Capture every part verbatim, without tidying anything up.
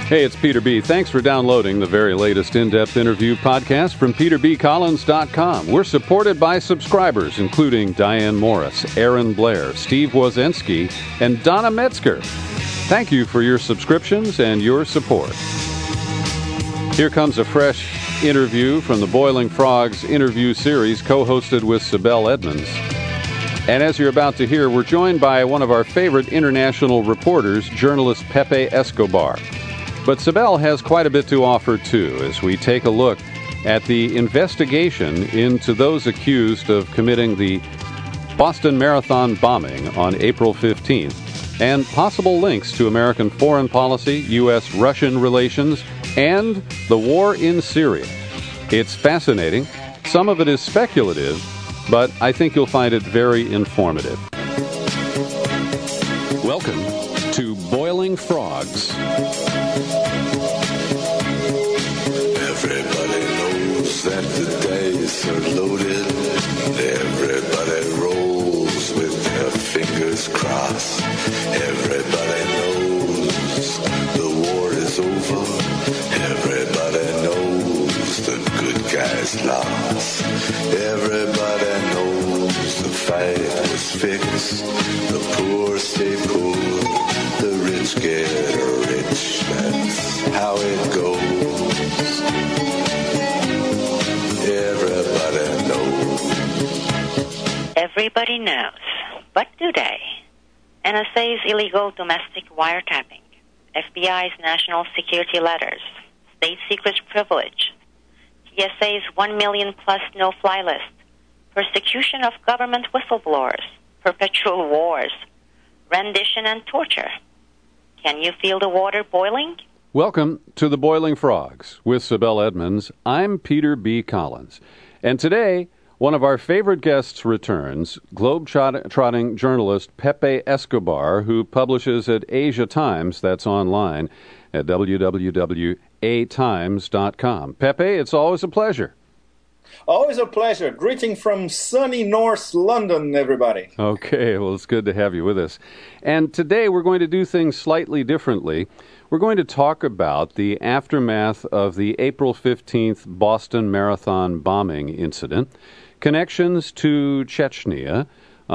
Hey, it's Peter B. Thanks for downloading the very latest in-depth interview podcast from peter b collins dot com. We're supported by subscribers, including Diane Morris, Aaron Blair, Steve Wozensky, and Donna Metzger. Thank you for your subscriptions and your support. Here comes a fresh interview from the Boiling Frogs interview series, co-hosted with Sibel Edmonds. And as you're about to hear, we're joined by one of our favorite international reporters, journalist Pepe Escobar. But Sibel has quite a bit to offer, too, as we take a look at the investigation into those accused of committing the Boston Marathon bombing on April fifteenth, and possible links to American foreign policy, U S Russian relations, and the war in Syria. It's fascinating. Some of it is speculative, but I think you'll find it very informative. Welcome to Boiling Frogs. Everybody knows that the dice are loaded. Everybody rolls with their fingers crossed. Everybody knows the war is over. Everybody knows the good guys lost. Everybody knows the fight is fixed. The poor stay poor. The rich get rich. That's how it goes. Everybody knows. Everybody knows. But do they? N S A's illegal domestic wiretapping, F B I's national security letters, state secrets privilege, T S A's one million plus no-fly list, persecution of government whistleblowers, perpetual wars, rendition and torture. Can you feel the water boiling? Welcome to the Boiling Frogs with Sibel Edmonds. I'm Peter B. Collins. And today, one of our favorite guests returns, globe-trotting journalist Pepe Escobar, who publishes at Asia Times, that's online, at w w w dot a times dot com. Pepe, it's always a pleasure. Always a pleasure. Greeting from sunny North London, everybody. Okay, well, it's good to have you with us. And today we're going to do things slightly differently. We're going to talk about the aftermath of the April fifteenth Boston Marathon bombing incident, connections to Chechnya,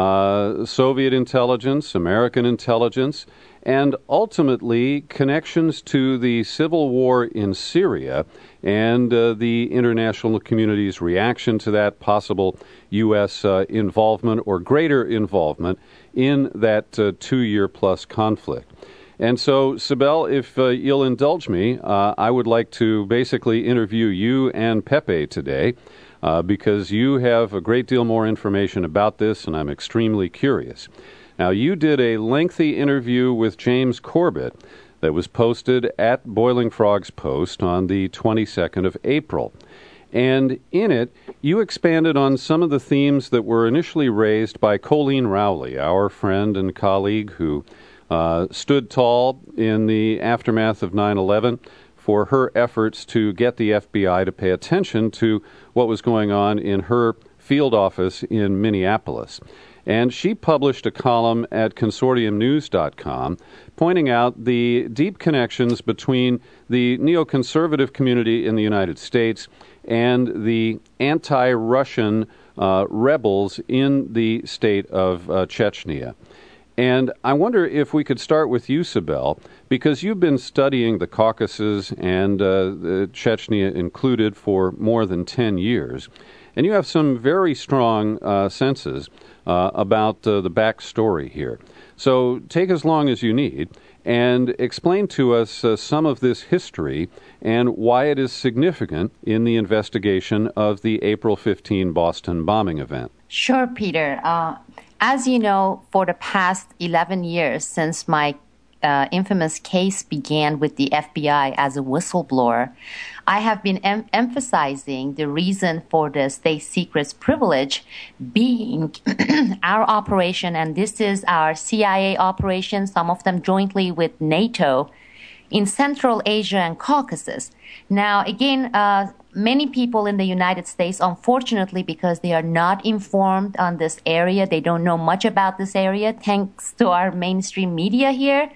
uh, Soviet intelligence, American intelligence, and ultimately connections to the civil war in Syria and uh, the international community's reaction to that possible U S uh, involvement or greater involvement in that uh, two-year-plus conflict. And so, Sibel, if uh, you'll indulge me, uh, I would like to basically interview you and Pepe today uh, because you have a great deal more information about this, and I'm extremely curious. Now, you did a lengthy interview with James Corbett that was posted at Boiling Frogs Post on the twenty-second of April. And in it, you expanded on some of the themes that were initially raised by Colleen Rowley, our friend and colleague who uh, stood tall in the aftermath of nine eleven for her efforts to get the F B I to pay attention to what was going on in her field office in Minneapolis. And she published a column at consortium news dot com pointing out the deep connections between the neoconservative community in the United States and the anti-Russian uh, rebels in the state of uh, Chechnya. And I wonder if we could start with you, Sibel, because you've been studying the Caucasus and uh, the Chechnya included for more than ten years. And you have some very strong uh, senses uh, about uh, the backstory here. So take as long as you need and explain to us uh, some of this history and why it is significant in the investigation of the April fifteenth Boston bombing event. Sure, Peter. Uh, as you know, for the past eleven years since my uh, infamous case began with the F B I as a whistleblower, I have been em- emphasizing the reason for the state secrets privilege being our operation, and this is our C I A operation, some of them jointly with NATO, in Central Asia and Caucasus. Now, again, uh, many people in the United States, unfortunately, because they are not informed on this area, they don't know much about this area, thanks to our mainstream media here,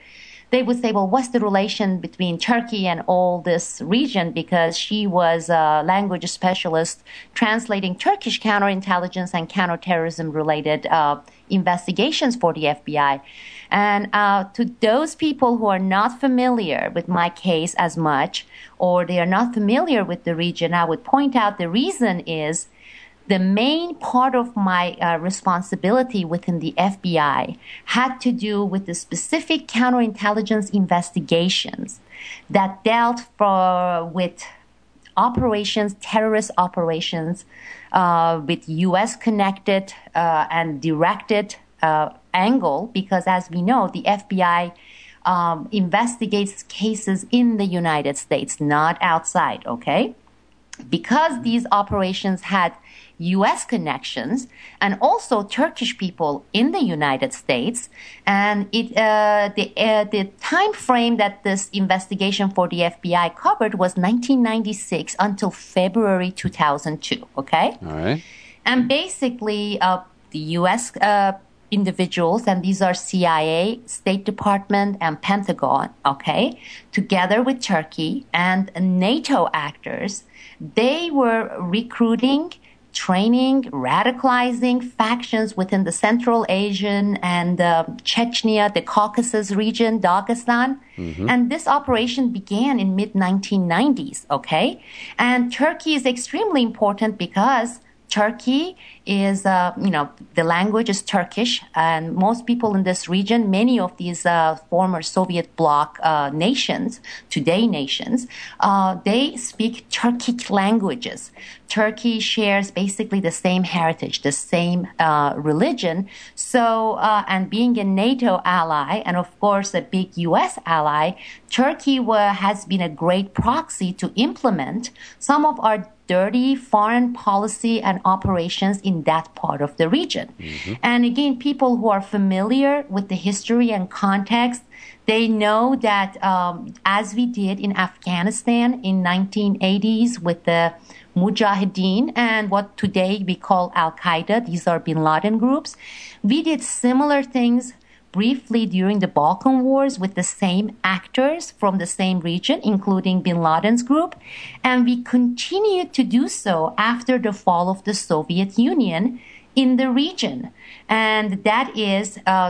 they would say, well, what's the relation between Turkey and all this region? Because she was a language specialist translating Turkish counterintelligence and counterterrorism related uh, investigations for the F B I. And uh, to those people who are not familiar with my case as much, or they are not familiar with the region, I would point out the reason is the main part of my uh, responsibility within the F B I had to do with the specific counterintelligence investigations that dealt for, with operations, terrorist operations, uh, with U S connected uh, and directed uh, angle, because as we know, the F B I um, investigates cases in the United States, not outside, okay? Because these operations had U S connections and also Turkish people in the United States, and it uh, the uh, the time frame that this investigation for the F B I covered was nineteen ninety-six until February two thousand two. Okay, all right, and basically uh, the U S uh, individuals, and these are C I A, State Department, and Pentagon. Okay, together with Turkey and NATO actors, they were recruiting, training, radicalizing factions within the Central Asian and uh, Chechnya, the Caucasus region, Dagestan. Mm-hmm. And this operation began in mid nineteen nineties, okay? And Turkey is extremely important because Turkey is, uh, you know, the language is Turkish, and most people in this region, many of these uh, former Soviet bloc uh, nations, today nations, uh, they speak Turkic languages. Turkey shares basically the same heritage, the same uh, religion. So, uh, and being a NATO ally, and of course a big U S ally, Turkey uh, has been a great proxy to implement some of our dirty foreign policy and operations in that part of the region. Mm-hmm. And again, people who are familiar with the history and context, they know that um, as we did in Afghanistan in nineteen eighties with the Mujahideen and what today we call Al-Qaeda, these are Bin Laden groups, we did similar things briefly during the Balkan Wars with the same actors from the same region, including Bin Laden's group. And we continued to do so after the fall of the Soviet Union in the region. And that is uh,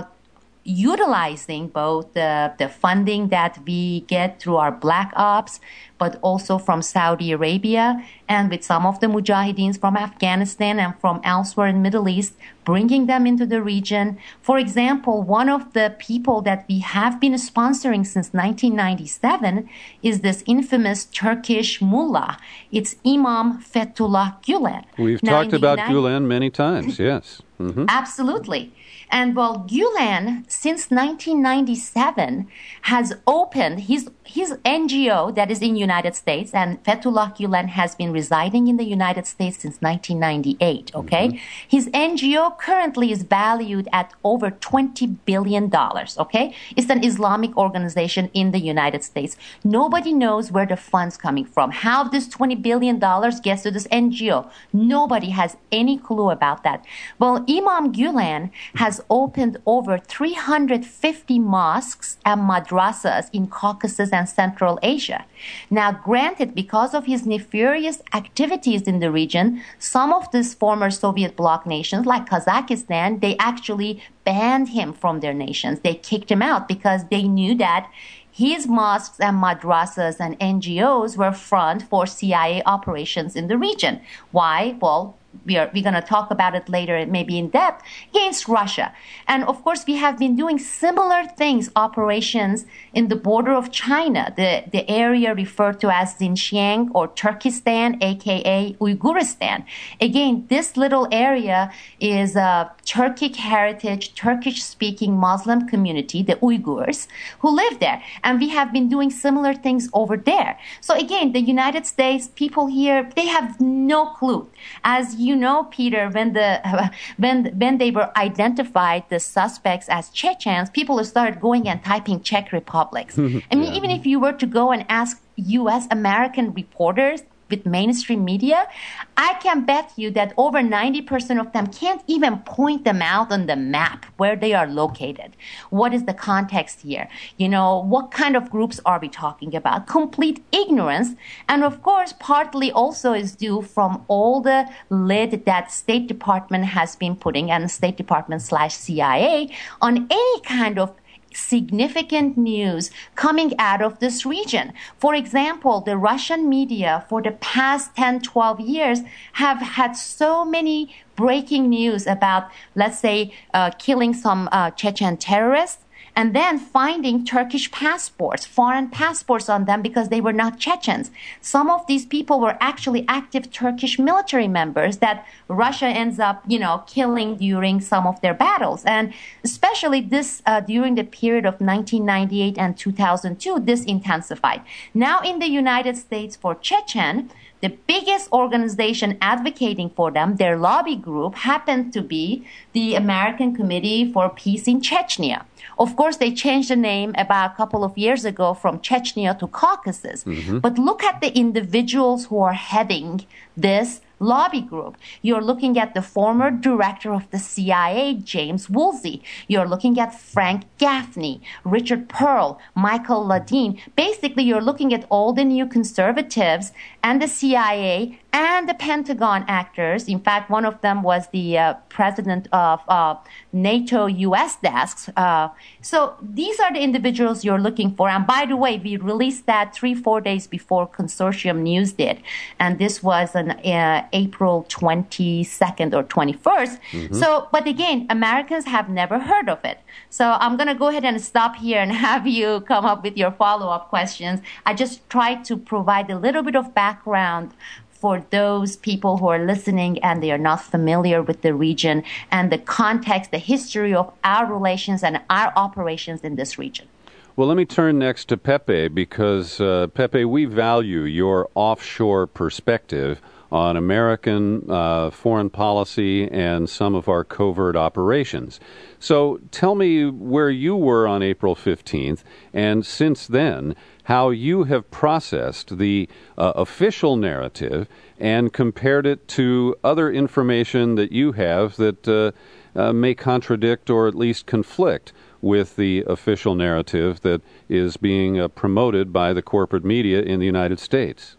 utilizing both the, the funding that we get through our Black Ops, but also from Saudi Arabia and with some of the Mujahideens from Afghanistan and from elsewhere in the Middle East, bringing them into the region. For example, one of the people that we have been sponsoring since nineteen ninety-seven is this infamous Turkish mullah. It's Imam Fethullah Gulen. We've now, talked about United... Gulen many times, yes. Mm-hmm. Absolutely. And well, Gulen, since nineteen ninety-seven, has opened his his N G O that is in the United States, and Fethullah Gulen has been residing in the United States since nineteen ninety-eight, okay? Mm-hmm. His N G O currently is valued at over twenty billion dollars, okay? It's an Islamic organization in the United States. Nobody knows where the funds coming from, how this twenty billion dollars gets to this N G O. Nobody has any clue about that. Well, Imam Gulen has opened over three hundred fifty mosques and madrasas in Caucasus and Central Asia. Now, granted, because of his nefarious activities in the region, some of these former Soviet bloc nations, like Kazakhstan, they actually banned him from their nations. They kicked him out because they knew that his mosques and madrasas and N G Os were front for C I A operations in the region. Why? Well, we are, we're going to talk about it later, maybe in depth, against Russia. And of course, we have been doing similar things, operations in the border of China, the, the area referred to as Xinjiang or Turkestan, aka Uyghuristan. Again, this little area is a Turkic heritage, Turkish-speaking Muslim community, the Uyghurs, who live there. And we have been doing similar things over there. So again, the United States, people here, they have no clue. As you know, Peter, when the uh, when when they were identified, the suspects as Chechens, people started going and typing Czech Republics. I mean, yeah. Even if you were to go and ask U S American reporters, with mainstream media, I can bet you that over ninety percent of them can't even point them out on the map where they are located. What is the context here? You know, what kind of groups are we talking about? Complete ignorance. And of course, partly also is due from all the lid that State Department has been putting, and State Department slash C I A, on any kind of significant news coming out of this region. For example, the Russian media for the past ten, twelve years have had so many breaking news about, let's say, uh, killing some uh, Chechen terrorists, and then finding Turkish passports, foreign passports on them because they were not Chechens. Some of these people were actually active Turkish military members that Russia ends up, you know, killing during some of their battles. And especially this, uh, during the period of nineteen ninety-eight and two thousand two, this intensified. Now in the United States for Chechen, the biggest organization advocating for them, their lobby group, happened to be the American Committee for Peace in Chechnya. Of course, they changed the name about a couple of years ago from Chechnya to Caucasus. Mm-hmm. But look at the individuals who are heading this lobby group. You're looking at the former director of the C I A, James Woolsey. You're looking at Frank Gaffney, Richard Pearl, Michael Ladine. Basically, you're looking at all the new conservatives and the C I A and the Pentagon actors. In fact, one of them was the uh, president of uh, NATO U S desks. Uh, so these are the individuals you're looking for. And by the way, we released that three, four days before Consortium News did. And this was on uh, April twenty-second or twenty-first. Mm-hmm. So, but again, Americans have never heard of it. So I'm going to go ahead and stop here and have you come up with your follow-up questions. I just tried to provide a little bit of background for those people who are listening and they are not familiar with the region and the context, the history of our relations and our operations in this region. Well, let me turn next to Pepe because, uh, Pepe, we value your offshore perspective on American uh, foreign policy and some of our covert operations. So tell me where you were on April fifteenth, and since then, how you have processed the uh, official narrative and compared it to other information that you have that uh, uh, may contradict or at least conflict with the official narrative that is being uh, promoted by the corporate media in the United States.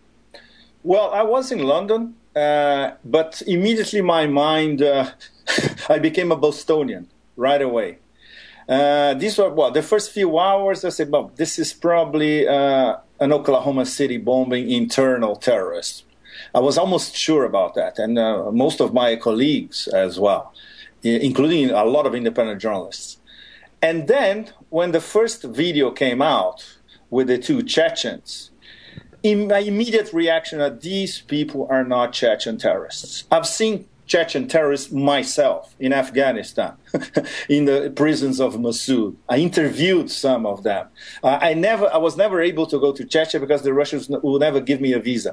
Well, I was in London, uh, but immediately my mind, uh, I became a Bostonian right away. Uh, these were, well, the first few hours, I said, well, this is probably uh, an Oklahoma City bombing internal terrorist. I was almost sure about that, and uh, most of my colleagues as well, including a lot of independent journalists. And then, when the first video came out with the two Chechens, in my immediate reaction that these people are not Chechen terrorists. I've seen Chechen terrorists myself in Afghanistan, in the prisons of Mosul. I interviewed some of them. Uh, I never, I was never able to go to Chechnya because the Russians would never give me a visa.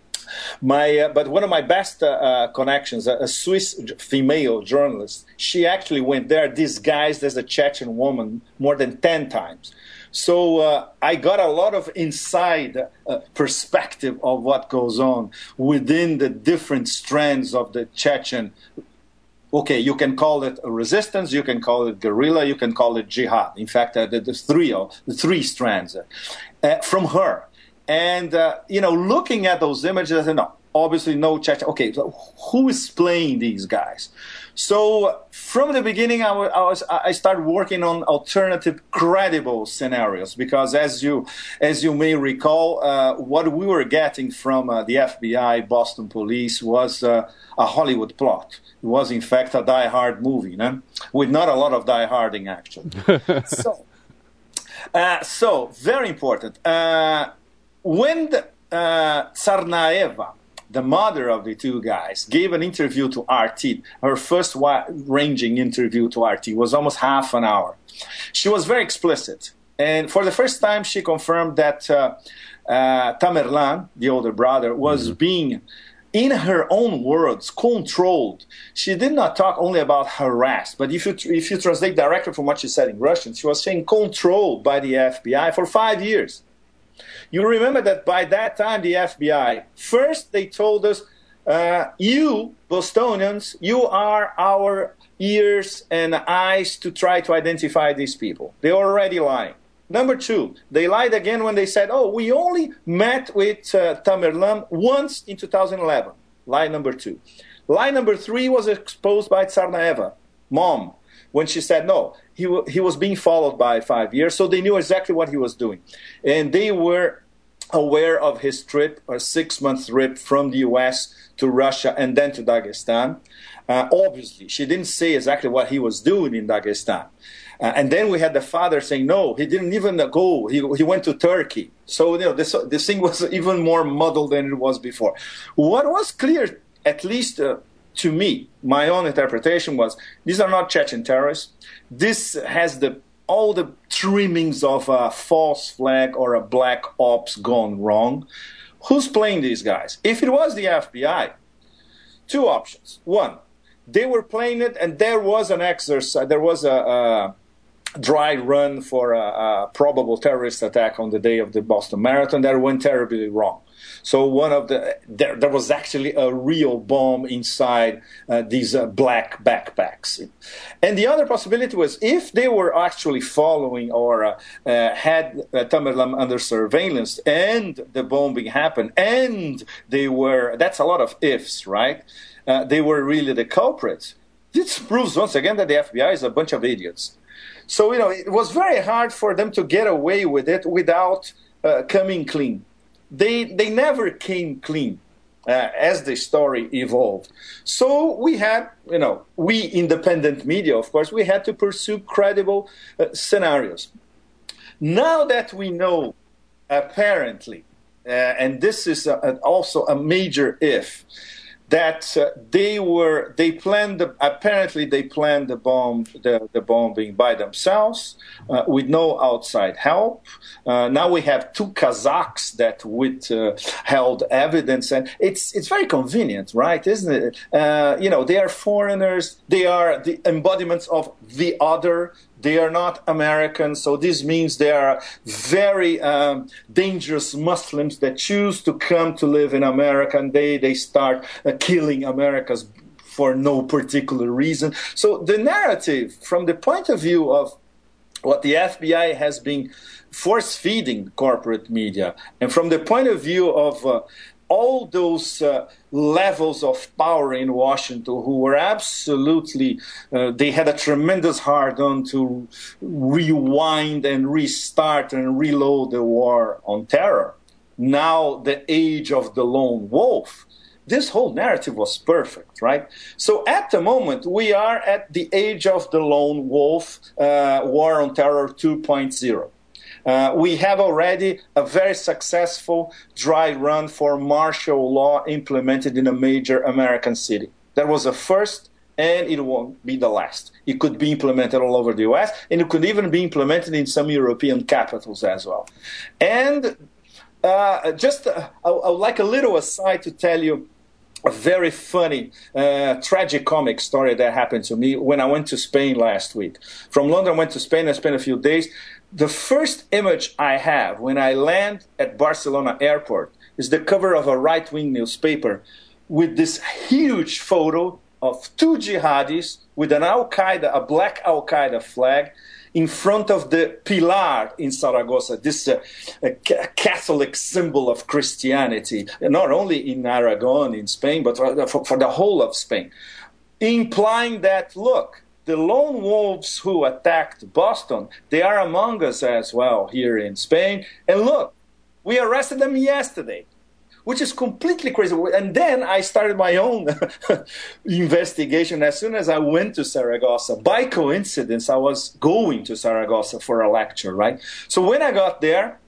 My, uh, but one of my best uh, uh, connections, a, a Swiss female journalist, she actually went there disguised as a Chechen woman more than ten times. So uh, I got a lot of inside uh, perspective of what goes on within the different strands of the Chechen. Okay, you can call it a resistance, you can call it guerrilla, you can call it jihad. In fact, uh, the, the three the three strands uh, from her. And, uh, you know, looking at those images, I said, no, obviously no Chechen. Okay, so who is playing these guys? So from the beginning, I was I started working on alternative, credible scenarios because, as you as you may recall, uh, what we were getting from uh, the F B I, Boston Police, was uh, a Hollywood plot. It was, in fact, a Die Hard movie, no? With not a lot of Die Harding, actually. so, uh, so very important. Uh, when the, uh, Tsarnaeva, the mother of the two guys, gave an interview to R T. Her first wide-ranging interview to R T was almost half an hour. She was very explicit. And for the first time, she confirmed that uh, uh, Tamerlan, the older brother, was mm-hmm. being, in her own words, controlled. She did not talk only about harassed, but if you, if you translate directly from what she said in Russian, she was saying controlled by the F B I for five years. You remember that by that time, the F B I, first they told us, uh, you, Bostonians, you are our ears and eyes to try to identify these people. They're already lying. Number two, they lied again when they said, oh, we only met with uh, Tamerlan once in two thousand eleven. Lie number two. Lie number three was exposed by Tsarnaeva, mom, when she said, no, he, w- he was being followed by five years, so they knew exactly what he was doing. And they were aware of his trip, a six-month trip from the U S to Russia and then to Dagestan. Uh, obviously, she didn't say exactly what he was doing in Dagestan. Uh, and then we had the father saying, no, he didn't even go. He, he went to Turkey. So, you know, this, this thing was even more muddled than it was before. What was clear, at least uh, to me, my own interpretation was, these are not Chechen terrorists. This has the all the trimmings of a false flag or a black ops gone wrong. Who's playing these guys? If it was the F B I, two options. One, they were playing it, and there was an exercise, there was a, a dry run for a, a probable terrorist attack on the day of the Boston Marathon that went terribly wrong. So one of the there, there was actually a real bomb inside uh, these uh, black backpacks. And the other possibility was if they were actually following or uh, uh, had uh, Tamerlan under surveillance and the bombing happened and they were, that's a lot of ifs, right? Uh, they were really the culprits. This proves once again that the F B I is a bunch of idiots. So, you know, it was very hard for them to get away with it without uh, coming clean. They they never came clean uh, as the story evolved. So we had, you know, we independent media, of course, we had to pursue credible uh, scenarios. Now that we know, apparently, uh, and this is a, a, also a major if, that uh, they were they planned the, apparently they planned the bomb the, the bombing by themselves uh, with no outside help. Uh, now we have two Kazakhs that with uh, held evidence, and it's it's very convenient, right? Isn't it? Uh, you know, they are foreigners. They are the embodiments of the other. They are not Americans, so this means they are very um, dangerous Muslims that choose to come to live in America, and they, they start uh, killing Americans for no particular reason. So the narrative, from the point of view of what the F B I has been force-feeding corporate media, and from the point of view of uh, all those uh, levels of power in Washington who were absolutely, uh, they had a tremendous hard-on to rewind and restart and reload the war on terror. Now the age of the lone wolf. This whole narrative was perfect, right? So at the moment, we are at the age of the lone wolf, uh, war on terror two point oh. Uh, we have already a very successful dry run for martial law implemented in a major American city. That was a first, and it won't be the last. It could be implemented all over the U S, and it could even be implemented in some European capitals as well. And uh, just uh, I, I would like a little aside to tell you a very funny, uh, tragicomic story that happened to me when I went to Spain last week. From London, I went to Spain. I spent a few days. The first image I have when I land at Barcelona airport is the cover of a right-wing newspaper with this huge photo of two jihadis with an Al-Qaeda, a black Al-Qaeda flag, in front of the Pilar in Saragossa, this uh, Catholic symbol of Christianity, not only in Aragon, in Spain, but for, for the whole of Spain, implying that, look, the lone wolves who attacked Boston, they are among us as well here in Spain. And look, we arrested them yesterday, which is completely crazy. And then I started my own investigation as soon as I went to Saragossa. By coincidence, I was going to Saragossa for a lecture, right? So when I got there,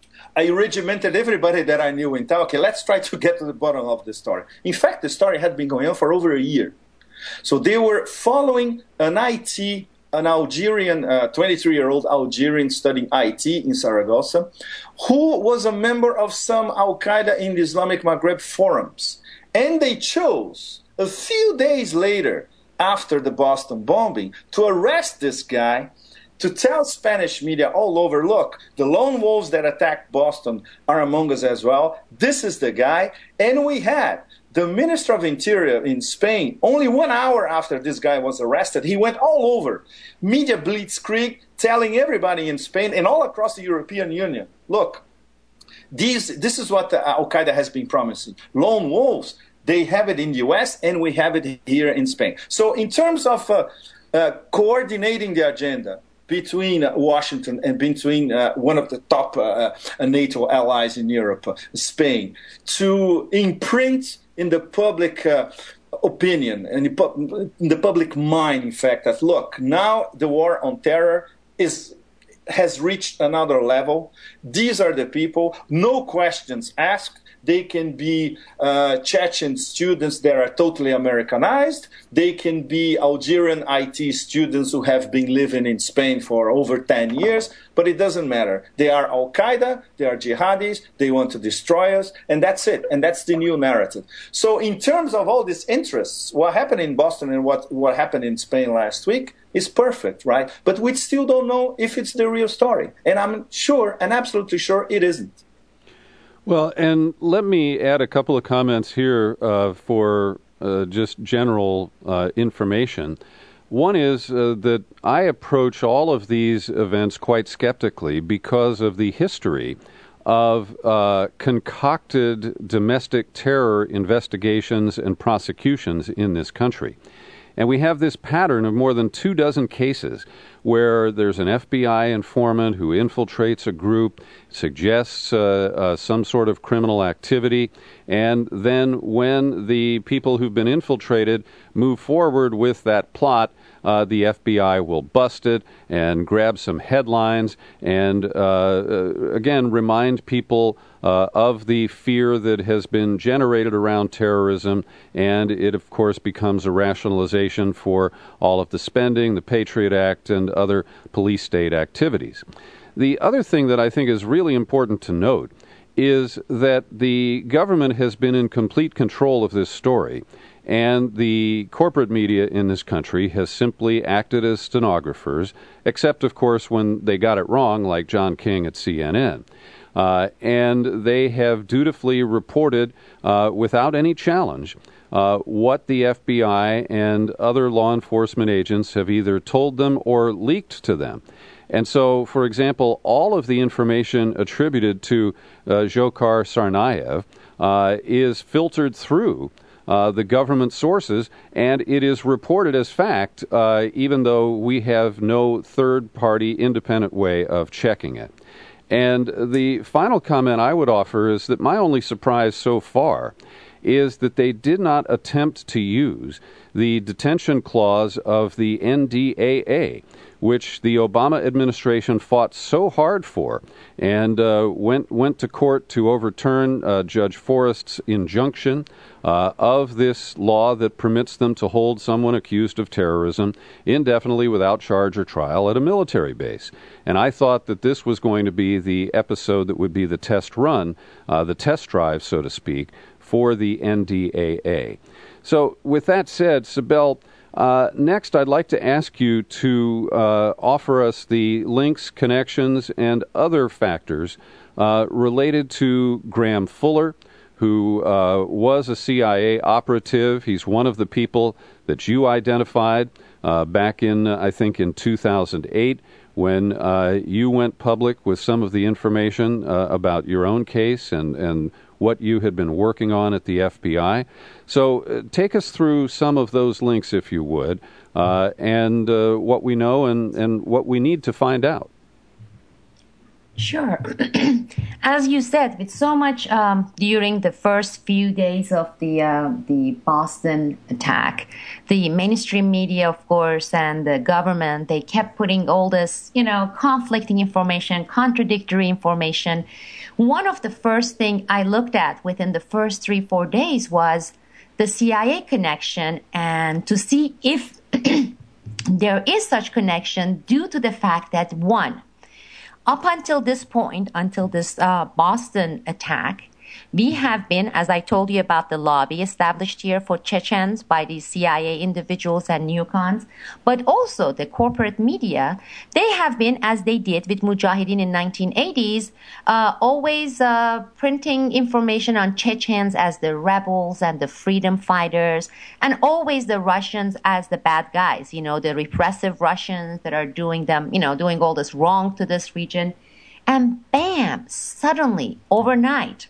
I regimented everybody that I knew in town. Okay, let's try to get to the bottom of the story. In fact, the story had been going on for over a year. So they were following an I T, an Algerian, uh, twenty-three-year-old Algerian studying I T in Saragossa, who was a member of some Al-Qaeda in the Islamic Maghreb forums. And they chose, a few days later, after the Boston bombing, to arrest this guy, to tell Spanish media all over, look, the lone wolves that attacked Boston are among us as well. This is the guy. And we had the Minister of Interior in Spain, only one hour after this guy was arrested, he went all over media blitzkrieg, telling everybody in Spain and all across the European Union, look, these, this is what Al-Qaeda has been promising. Lone wolves, they have it in the U S and we have it here in Spain. So in terms of uh, uh, coordinating the agenda between uh, Washington and between uh, one of the top uh, uh, NATO allies in Europe, uh, Spain, to imprint in the public uh, opinion and in the public mind, in fact, that look, now the war on terror is has reached another level. These are the people, no questions asked. They can be uh, Chechen students that are totally Americanized. They can be Algerian I T students who have been living in Spain for over ten years, but it doesn't matter. They are Al-Qaeda, they are jihadis, they want to destroy us, and that's it. And that's the new narrative. So in terms of all these interests, what happened in Boston and what, what happened in Spain last week is perfect, right? But we still don't know if it's the real story. And I'm sure, and absolutely sure, it isn't. Well, and let me add a couple of comments here uh, for uh, just general uh, information. One is uh, that I approach all of these events quite skeptically because of the history of uh, concocted domestic terror investigations and prosecutions in this country. And we have this pattern of more than two dozen cases where there's an F B I informant who infiltrates a group, suggests uh, uh, some sort of criminal activity, and then when the people who've been infiltrated move forward with that plot, uh, the F B I will bust it and grab some headlines and, uh, uh, again, remind people uh, of the fear that has been generated around terrorism, and it, of course, becomes a rationalization for all of the spending, the Patriot Act, and other police state activities. The other thing that I think is really important to note is that the government has been in complete control of this story, and the corporate media in this country has simply acted as stenographers, except, of course, when they got it wrong, like John King at C N N. Uh, and they have dutifully reported, uh, without any challenge, uh, what the F B I and other law enforcement agents have either told them or leaked to them. And so, for example, all of the information attributed to uh, Dzhokhar Tsarnaev uh, is filtered through uh, the government sources, and it is reported as fact, uh, even though we have no third-party independent way of checking it. And the final comment I would offer is that my only surprise so far is that they did not attempt to use the detention clause of the N D A A, which the Obama administration fought so hard for and uh, went went to court to overturn uh, Judge Forrest's injunction uh, of this law that permits them to hold someone accused of terrorism indefinitely without charge or trial at a military base. And I thought that this was going to be the episode that would be the test run, uh, the test drive, so to speak, for the N D A A. So with that said, Sibel, Uh, next, I'd like to ask you to uh, offer us the links, connections, and other factors uh, related to Graham Fuller, who uh, was a C I A operative. He's one of the people that you identified uh, back in, uh, I think, in two thousand eight, when uh, you went public with some of the information uh, about your own case and, and what you had been working on at the F B I. So uh, take us through some of those links, if you would, uh, and uh, what we know and, and what we need to find out. Sure. As you said, with so much um, during the first few days of the uh, the Boston attack, the mainstream media, of course, and the government, they kept putting all this, you know, conflicting information, contradictory information. One of the first thing I looked at within the first three, four days was the C I A connection, and to see if there is such connection due to the fact that, one, up until this point, until this uh, Boston attack, We have been, as I told you about the lobby established here for Chechens by the C I A individuals and neocons, but also the corporate media, they have been, as they did with Mujahideen in nineteen eighties, uh, always uh, printing information on Chechens as the rebels and the freedom fighters, and always the Russians as the bad guys, you know, the repressive Russians that are doing them, you know, doing all this wrong to this region. And bam, suddenly, overnight,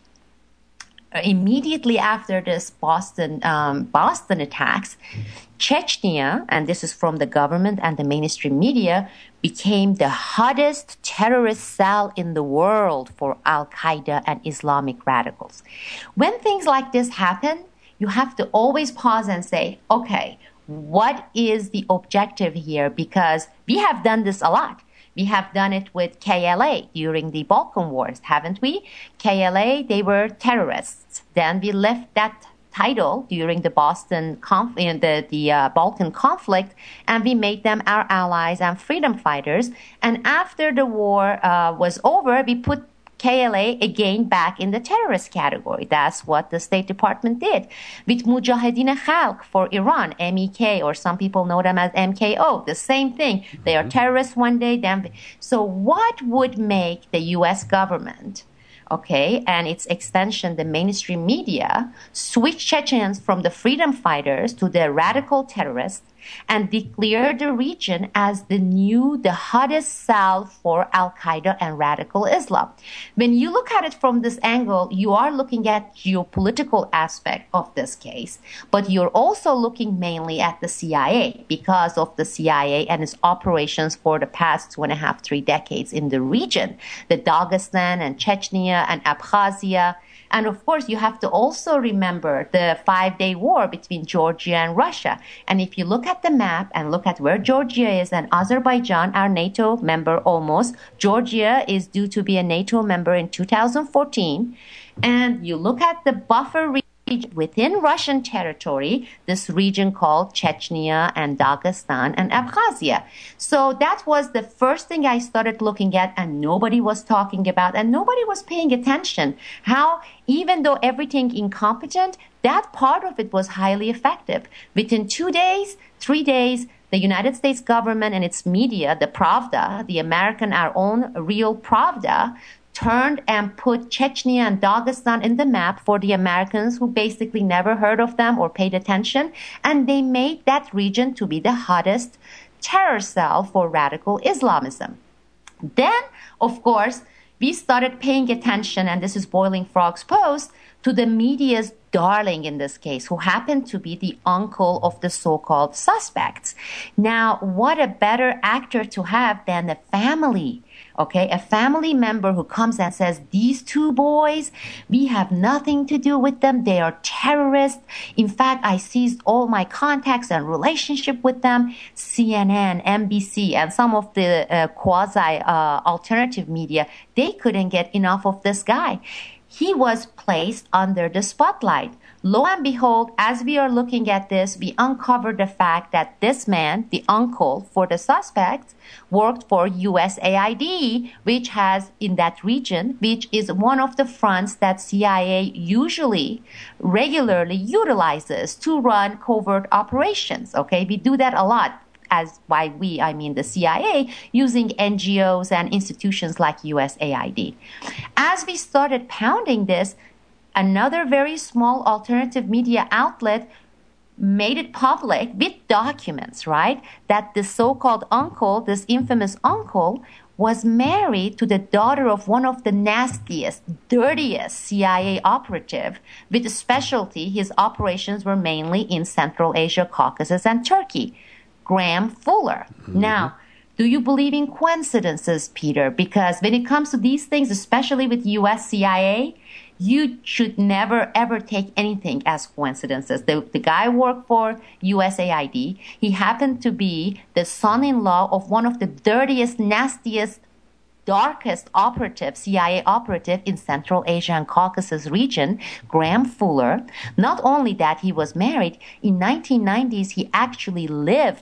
immediately after this Boston um, Boston attacks, Chechnya, and this is from the government and the mainstream media, became the hottest terrorist cell in the world for Al-Qaeda and Islamic radicals. When things like this happen, you have to always pause and say, okay, what is the objective here? Because we have done this a lot. We have done it with K L A during the Balkan Wars, haven't we? K L A, they were terrorists. Then we left that title during the Boston conf- the the uh, Balkan conflict, and we made them our allies and freedom fighters. And after the war uh, was over, we put K L A again back in the terrorist category. That's what the State Department did. With Mujahideen Khalq for Iran, M E K, or some people know them as M K O, the same thing. They are terrorists one day, then. So what would make the U S government, okay, and its extension, the mainstream media, switch Chechens from the freedom fighters to the radical terrorists and declare the region as the new, the hottest salve for Al-Qaeda and radical Islam? When you look at it from this angle, you are looking at geopolitical aspect of this case, but you're also looking mainly at the C I A because of the C I A and its operations for the past two and a half, three decades in the region, the Dagestan and Chechnya and Abkhazia. And of course, you have to also remember the five-day war between Georgia and Russia. And if you look at the map and look at where Georgia is and Azerbaijan, our NATO member almost, Georgia is due to be a NATO member in two thousand fourteen. And you look at the buffer region within Russian territory, this region called Chechnya and Dagestan and Abkhazia. So that was the first thing I started looking at, and nobody was talking about, and nobody was paying attention. How, even though everything incompetent, that part of it was highly effective. Within two days, three days, the United States government and its media, the Pravda, the American, our own real Pravda, turned and put Chechnya and Dagestan in the map for the Americans who basically never heard of them or paid attention. And they made that region to be the hottest terror cell for radical Islamism. Then, of course, we started paying attention, and this is Boiling Frogs Post, to the media's darling in this case, who happened to be the uncle of the so-called suspects. Now, what a better actor to have than the family. Okay, a family member who comes and says, these two boys, we have nothing to do with them. They are terrorists. In fact, I seized all my contacts and relationship with them. C N N, N B C, and some of the uh, quasi uh, alternative media, they couldn't get enough of this guy. He was placed under the spotlight. Lo and behold, as we are looking at this, we uncovered the fact that this man, the uncle for the suspects, worked for U S A I D, which has in that region, which is one of the fronts that C I A usually regularly utilizes to run covert operations. Okay, we do that a lot. As by we, I mean the C I A, using N G Os and institutions like U S A I D. As we started pounding this, another very small alternative media outlet made it public with documents, right, that the so-called uncle, this infamous uncle, was married to the daughter of one of the nastiest, dirtiest C I A operative with a specialty. His operations were mainly in Central Asia, Caucasus, and Turkey. Graham Fuller. Mm-hmm. Now, do you believe in coincidences, Peter? Because when it comes to these things, especially with U S C I A, you should never, ever take anything as coincidences. The, the guy worked for U S A I D. He happened to be the son-in-law of one of the dirtiest, nastiest, darkest operative, C I A operative in Central Asia and Caucasus region, Graham Fuller. Not only that, he was married. In nineteen nineties, he actually lived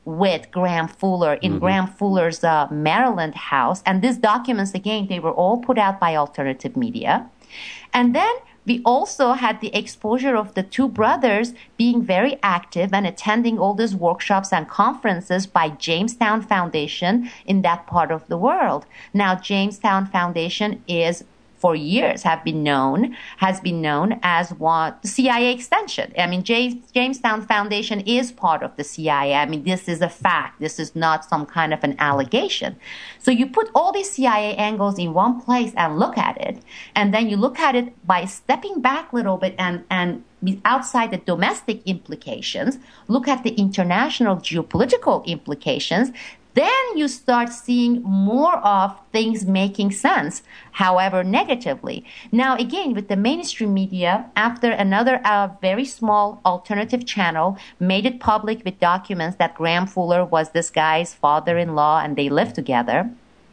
with Graham Fuller in mm-hmm. Graham Fuller's uh, Maryland house. And these documents, again, they were all put out by alternative media. And then we also had the exposure of the two brothers being very active and attending all these workshops and conferences by Jamestown Foundation in that part of the world. Now, Jamestown Foundation is for years have been known, has been known as one C I A extension. I mean, J- Jamestown Foundation is part of the C I A. I mean, this is a fact. This is not some kind of an allegation. So you put all these C I A angles in one place and look at it, and then you look at it by stepping back a little bit and, and outside the domestic implications, look at the international geopolitical implications. Then you start seeing more of things making sense, however negatively. Now, again, with the mainstream media, after another uh, very small alternative channel made it public with documents that Graham Fuller was this guy's father-in-law and they lived together,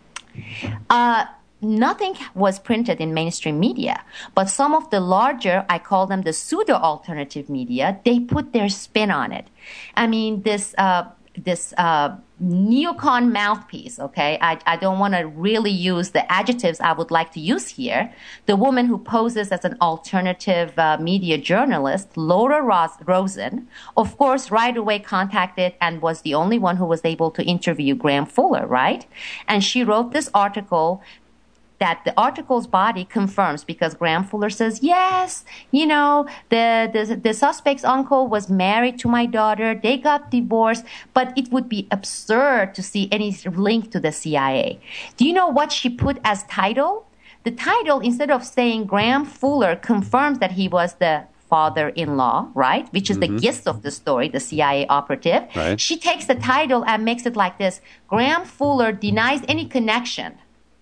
uh, nothing was printed in mainstream media. But some of the larger, I call them the pseudo-alternative media, they put their spin on it. I mean, this... Uh, this uh, neocon mouthpiece, okay? I, I don't want to really use the adjectives I would like to use here. The woman who poses as an alternative uh, media journalist, Laura Ros- Rosen, of course, right away contacted and was the only one who was able to interview Graham Fuller, right? And she wrote this article that the article's body confirms because Graham Fuller says, yes, you know, the, the the suspect's uncle was married to my daughter. They got divorced, but it would be absurd to see any link to the C I A. Do you know what she put as title? The title, instead of saying Graham Fuller confirms that he was the father-in-law, right, which is mm-hmm. the gist of the story, the C I A operative, right. She takes the title and makes it like this: Graham Fuller denies any connection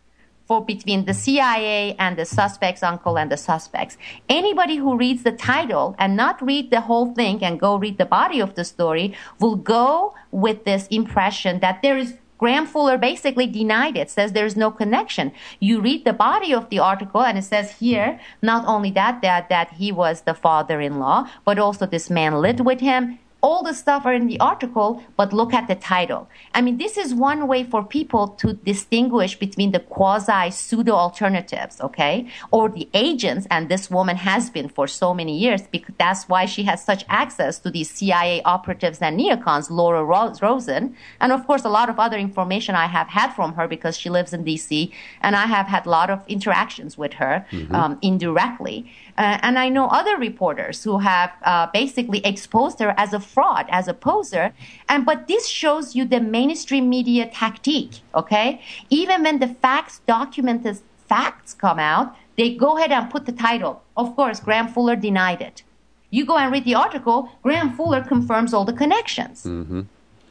For between the C I A and the suspect's uncle and the suspects. Anybody who reads the title and not read the whole thing and go read the body of the story will go with this impression that there is Graham Fuller basically denied it, says there's no connection. You read the body of the article and it says here, not only that, that, that he was the father-in-law, but also this man lived with him. All the stuff are in the article, but look at the title. I mean, this is one way for people to distinguish between the quasi-pseudo-alternatives, okay, or the agents, and this woman has been for so many years, because that's why she has such access to these C I A operatives and neocons, Laura Rosen, and of course a lot of other information I have had from her because she lives in D C, and I have had a lot of interactions with her mm-hmm. um, indirectly. Uh, and I know other reporters who have uh, basically exposed her as a fraud, as a poser. And but this shows you the mainstream media tactique, okay? Even when the facts, documented facts come out, they go ahead and put the title. Of course, Graham Fuller denied it. You go and read the article, Graham Fuller confirms all the connections. Mm-hmm.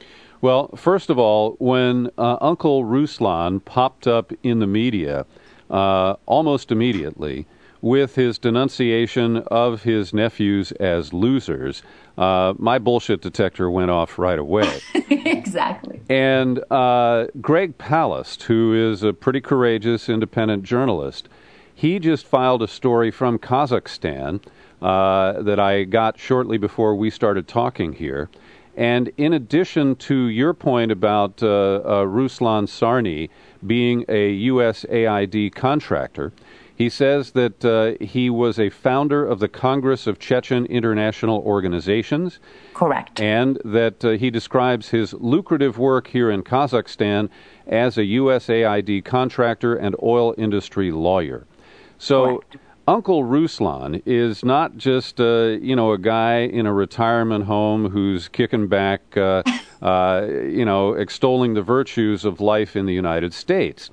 Well, first of all, when uh, Uncle Ruslan popped up in the media uh, almost immediately, with his denunciation of his nephews as losers, uh, my bullshit detector went off right away. Exactly. And uh, Greg Palast, who is a pretty courageous independent journalist, he just filed a story from Kazakhstan uh, that I got shortly before we started talking here. And in addition to your point about uh, uh, Ruslan Sarny being a U S A I D contractor, he says that uh, he was a founder of the Congress of Chechen International Organizations. Correct. And that uh, he describes his lucrative work here in Kazakhstan as a U S A I D contractor and oil industry lawyer. So Correct. Uncle Ruslan is not just, uh, you know, a guy in a retirement home who's kicking back, uh, uh, you know, extolling the virtues of life in the United States.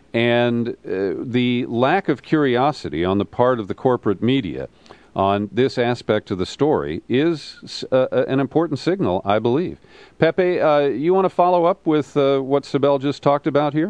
And uh, the lack of curiosity on the part of the corporate media on this aspect of the story is uh, an important signal, I believe. Pepe, uh, you want to follow up with uh, what Sibel just talked about here?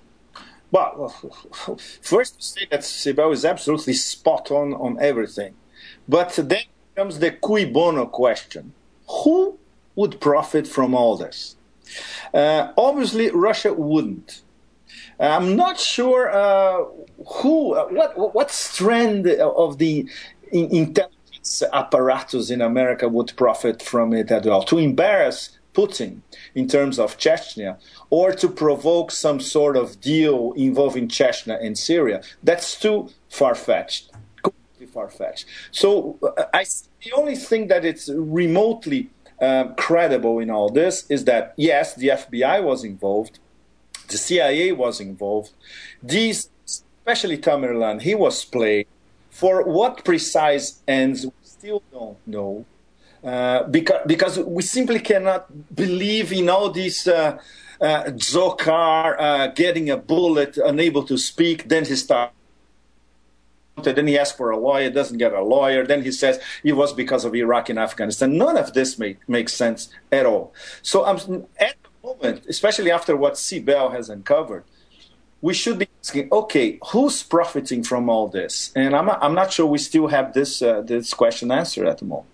Well, first to say that Sibel is absolutely spot on on everything. But then comes the cui bono question. Who would profit from all this? Uh, obviously, Russia wouldn't. I'm not sure uh, who, uh, what, what strand of the intelligence apparatus in America would profit from it at all. To embarrass Putin in terms of Chechnya, or to provoke some sort of deal involving Chechnya and Syria. That's too far-fetched, completely far-fetched. So uh, I, the only thing that it's remotely uh, credible in all this is that, yes, the F B I was involved, the C I A was involved, these, especially Tamerlan, he was played. For what precise ends, we still don't know. Uh, because, because we simply cannot believe in all these uh, uh, Dzhokhar uh, getting a bullet, unable to speak, then he starts. Then he asks for a lawyer, doesn't get a lawyer. Then he says it was because of Iraq and Afghanistan. None of this make, makes sense at all. So um, at the moment, especially after what Sibel has uncovered, we should be asking, okay, who's profiting from all this? And I'm not, I'm not sure we still have this uh, this question answered at the moment.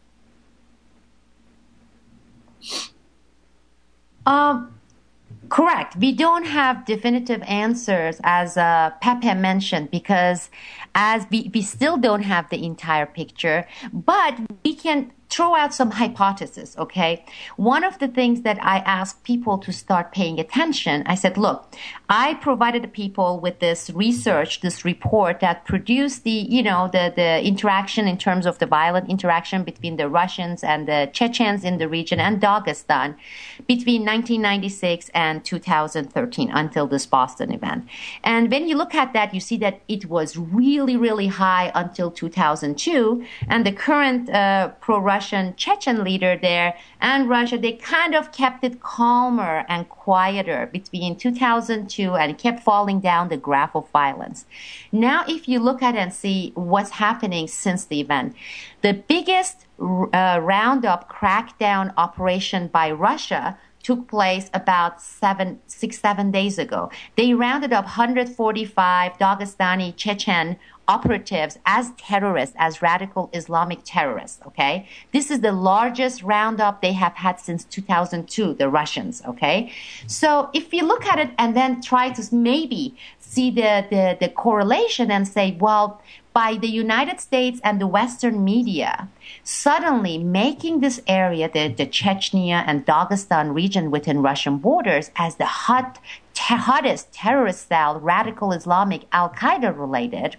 Um, correct. We don't have definitive answers, as uh, Pepe mentioned, because as we, we still don't have the entire picture, but we can throw out some hypotheses, okay? One of the things that I asked people to start paying attention, I said, look, I provided the people with this research, this report that produced the, you know, the, the interaction in terms of the violent interaction between the Russians and the Chechens in the region and Dagestan between nineteen ninety-six and two thousand thirteen until this Boston event. And when you look at that, you see that it was really, really high until two thousand two, and the current uh, pro-Russian Chechen leader there and Russia, they kind of kept it calmer and quieter between two thousand two and kept falling down the graph of violence. Now, if you look at it and see what's happening since the event, the biggest uh, roundup crackdown operation by Russia took place about seven, six, seven days ago. They rounded up one hundred forty-five Dagestani Chechen operatives as terrorists, as radical Islamic terrorists, okay? This is the largest roundup they have had since two thousand two, the Russians, okay? So if you look at it and then try to maybe see the, the, the correlation and say, well, by the United States and the Western media suddenly making this area, the, the Chechnya and Dagestan region within Russian borders, as the hot, te- hottest terrorist cell, radical Islamic Al-Qaeda related,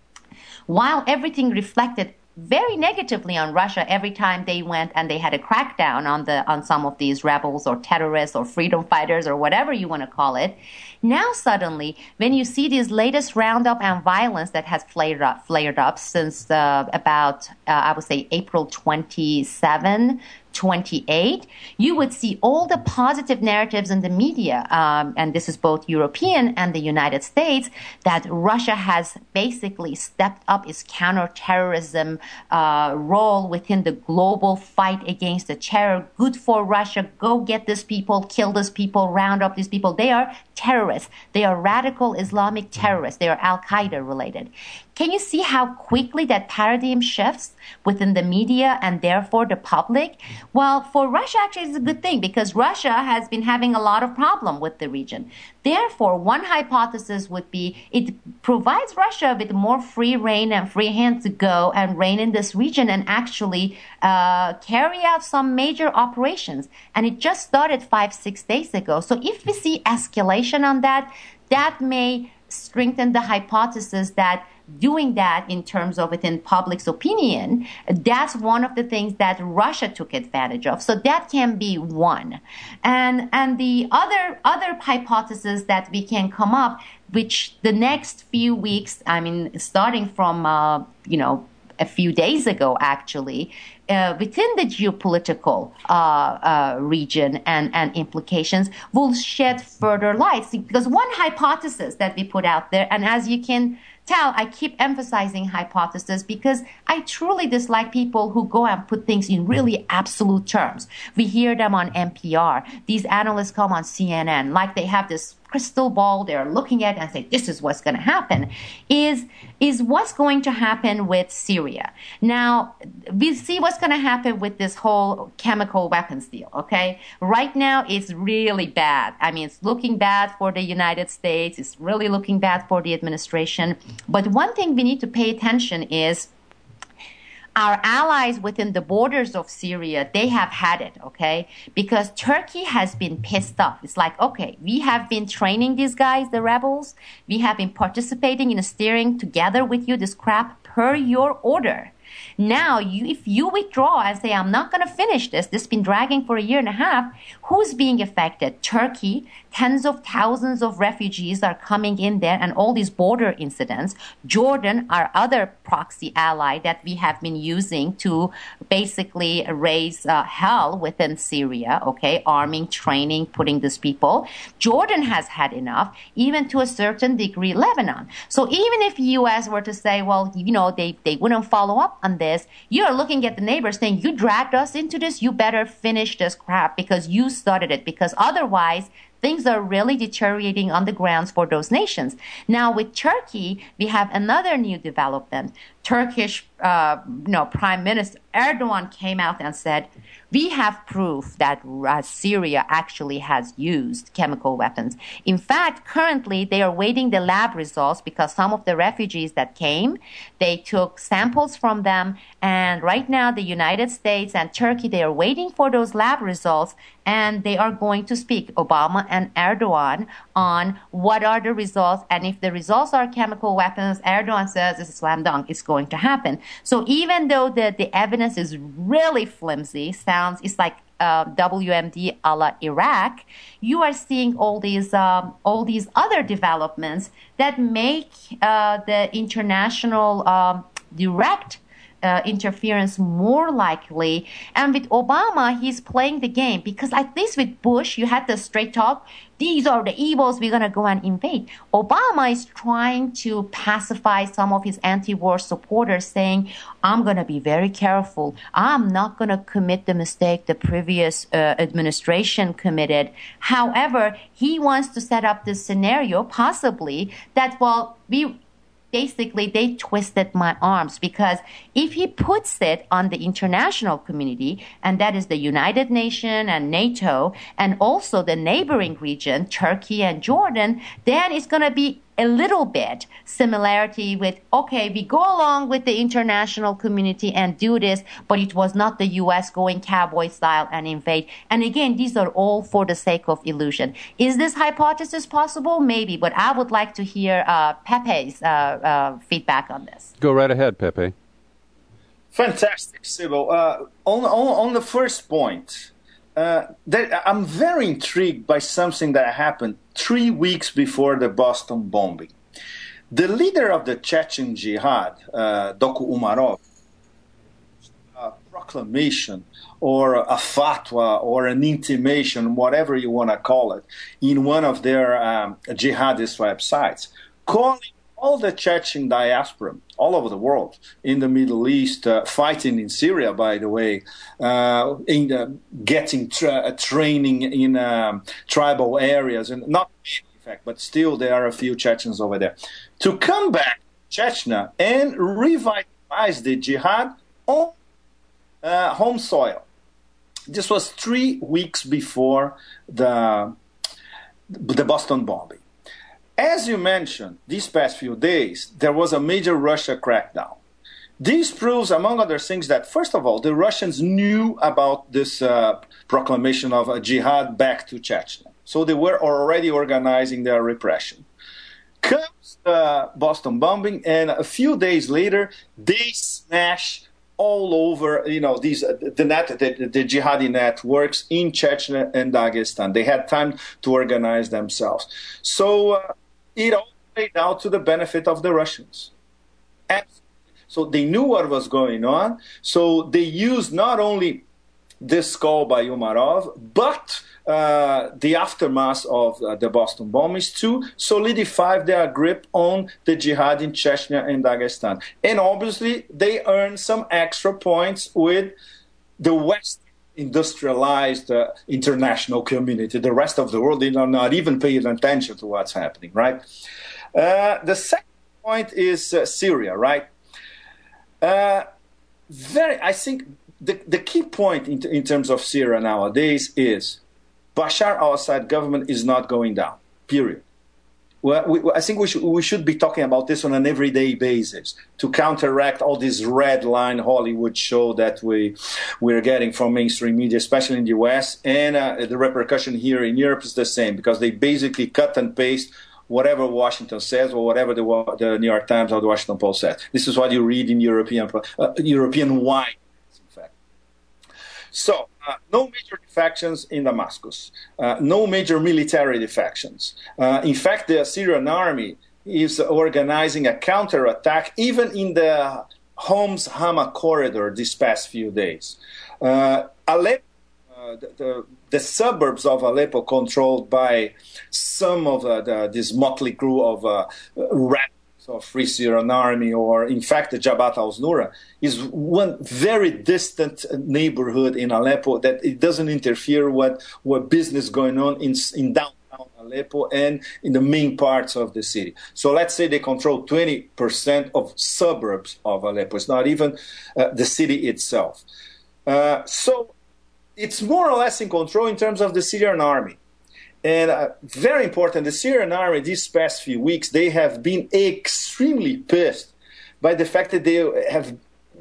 while everything reflected very negatively on Russia every time they went and they had a crackdown on the on some of these rebels or terrorists or freedom fighters or whatever you want to call it. Now suddenly, when you see this latest roundup and violence that has flared up, flared up since uh, about, uh, I would say, April twenty-seventh, twenty-eight, you would see all the positive narratives in the media, um, and this is both European and the United States, that Russia has basically stepped up its counterterrorism uh, role within the global fight against the terror. Good for Russia. Go get these people, kill these people, round up these people. They are terrorists. They are radical Islamic terrorists. They are Al-Qaeda related. Can you see how quickly that paradigm shifts within the media and therefore the public? Well, for Russia, actually, it's a good thing because Russia has been having a lot of problem with the region. Therefore, one hypothesis would be it provides Russia with more free reign and free hand to go and reign in this region and actually uh, carry out some major operations. And it just started five, six days ago. So if we see escalation on that, that may strengthen the hypothesis that doing that in terms of within public's opinion, that's one of the things that Russia took advantage of. So that can be one. And and the other other hypothesis that we can come up, which the next few weeks, I mean, starting from, uh, you know, a few days ago, actually, uh, within the geopolitical uh, uh, region and, and implications will shed further light. Because one hypothesis that we put out there, and as you can tell, I keep emphasizing hypothesis because I truly dislike people who go and put things in really absolute terms. We hear them on N P R. These analysts come on C N N like they have this crystal ball they're looking at and say, this is what's going to happen, is, is what's going to happen with Syria. Now, we see what's going to happen with this whole chemical weapons deal, okay? Right now, it's really bad. I mean, it's looking bad for the United States. It's really looking bad for the administration. But one thing we need to pay attention is our allies within the borders of Syria, they have had it, okay? Because Turkey has been pissed off. It's like, okay, we have been training these guys, the rebels. We have been participating in steering together with you this crap per your order. Now, you, if you withdraw and say, I'm not going to finish this, this has been dragging for a year and a half, who's being affected? Turkey. Tens of thousands of refugees are coming in there and all these border incidents. Jordan, our other proxy ally that we have been using to basically raise uh, hell within Syria, okay, arming, training, putting these people. Jordan has had enough, even to a certain degree, Lebanon. So even if the U S were to say, well, you know, they, they wouldn't follow up on this, you're looking at the neighbors saying, you dragged us into this, you better finish this crap because you started it, because otherwise things are really deteriorating on the grounds for those nations. Now, with Turkey, we have another new development. Turkish uh, you know, Prime Minister Erdogan came out and said, we have proof that uh, Syria actually has used chemical weapons. In fact, currently, they are waiting the lab results because some of the refugees that came, they took samples from them. And right now, the United States and Turkey, they are waiting for those lab results. And they are going to speak, Obama and Erdogan, on what are the results. And if the results are chemical weapons, Erdogan says it's a slam dunk. It's going to happen. So even though the, the evidence is really flimsy, sounds it's like uh, W M D a la Iraq, you are seeing all these um, all these other developments that make uh, the international um, direct Uh, interference more likely. And with Obama, he's playing the game because at least with Bush, you had the straight talk. These are the evils. We're going to go and invade. Obama is trying to pacify some of his anti-war supporters, saying, I'm going to be very careful. I'm not going to commit the mistake the previous uh, administration committed. However, he wants to set up this scenario, possibly, that, well, we... Basically, they twisted my arms because if he puts it on the international community, and that is the United Nations and NATO, and also the neighboring region, Turkey and Jordan, then it's going to be a little bit similarity with, okay, we go along with the international community and do this, but it was not the U S going cowboy style and invade. And again, these are all for the sake of illusion. Is this hypothesis possible? Maybe, but I would like to hear uh, Pepe's uh, uh, feedback on this. Go right ahead, Pepe. Fantastic, Sybil. Uh, on, on, on the first point, Uh, that I'm very intrigued by something that happened three weeks before the Boston bombing. The leader of the Chechen Jihad, uh, Doku Umarov, a proclamation or a fatwa or an intimation, whatever you want to call it, in one of their um, jihadist websites, calling all the Chechen diaspora all over the world, in the Middle East, uh, fighting in Syria, by the way, uh, in uh, getting tra- training in um, tribal areas, and not in fact, but still there are a few Chechens over there, to come back to Chechnya and revitalize the jihad on uh, home soil. This was three weeks before the the Boston bombing. As you mentioned, these past few days, there was a major Russia crackdown. This proves, among other things, that, first of all, the Russians knew about this uh, proclamation of a jihad back to Chechnya. So they were already organizing their repression. Comes the Boston bombing, and a few days later, they smash all over, you know, these uh, the net, the, the jihadi networks in Chechnya and Dagestan. They had time to organize themselves. So uh, it all played out to the benefit of the Russians. Absolutely. So they knew what was going on. So they used not only this call by Umarov, but uh, the aftermath of uh, the Boston bombings to solidify their grip on the jihad in Chechnya and Dagestan. And obviously, they earned some extra points with the West industrialized uh, international community. The rest of the world, they are not even paying attention to what's happening, right? Uh, the second point is uh, Syria, right? Uh, very, I think the, the key point in, in terms of Syria nowadays is Bashar al-Assad government is not going down, period. Well, we, I think we should, we should be talking about this on an everyday basis to counteract all this red line Hollywood show that we, we're getting from mainstream media, especially in the U S, and uh, the repercussion here in Europe is the same, because they basically cut and paste whatever Washington says or whatever the, the New York Times or the Washington Post says. This is what you read in European, uh, European-wide, in fact. So, uh, no major defections in Damascus, uh, no major military defections. Uh, in fact, the Syrian army is organizing a counterattack even in the Homs-Hama corridor these past few days. Uh, Aleppo, uh, the, the, the suburbs of Aleppo controlled by some of uh, the, this motley crew of uh, radicals of Free Syrian Army, or in fact the Jabhat al-Nusra, is one very distant neighborhood in Aleppo that it doesn't interfere with what business going on in, in downtown Aleppo and in the main parts of the city. So let's say they control twenty percent of suburbs of Aleppo. It's not even uh, the city itself. Uh, so it's more or less in control in terms of the Syrian army. And uh, very important, the Syrian army these past few weeks, they have been extremely pissed by the fact that they have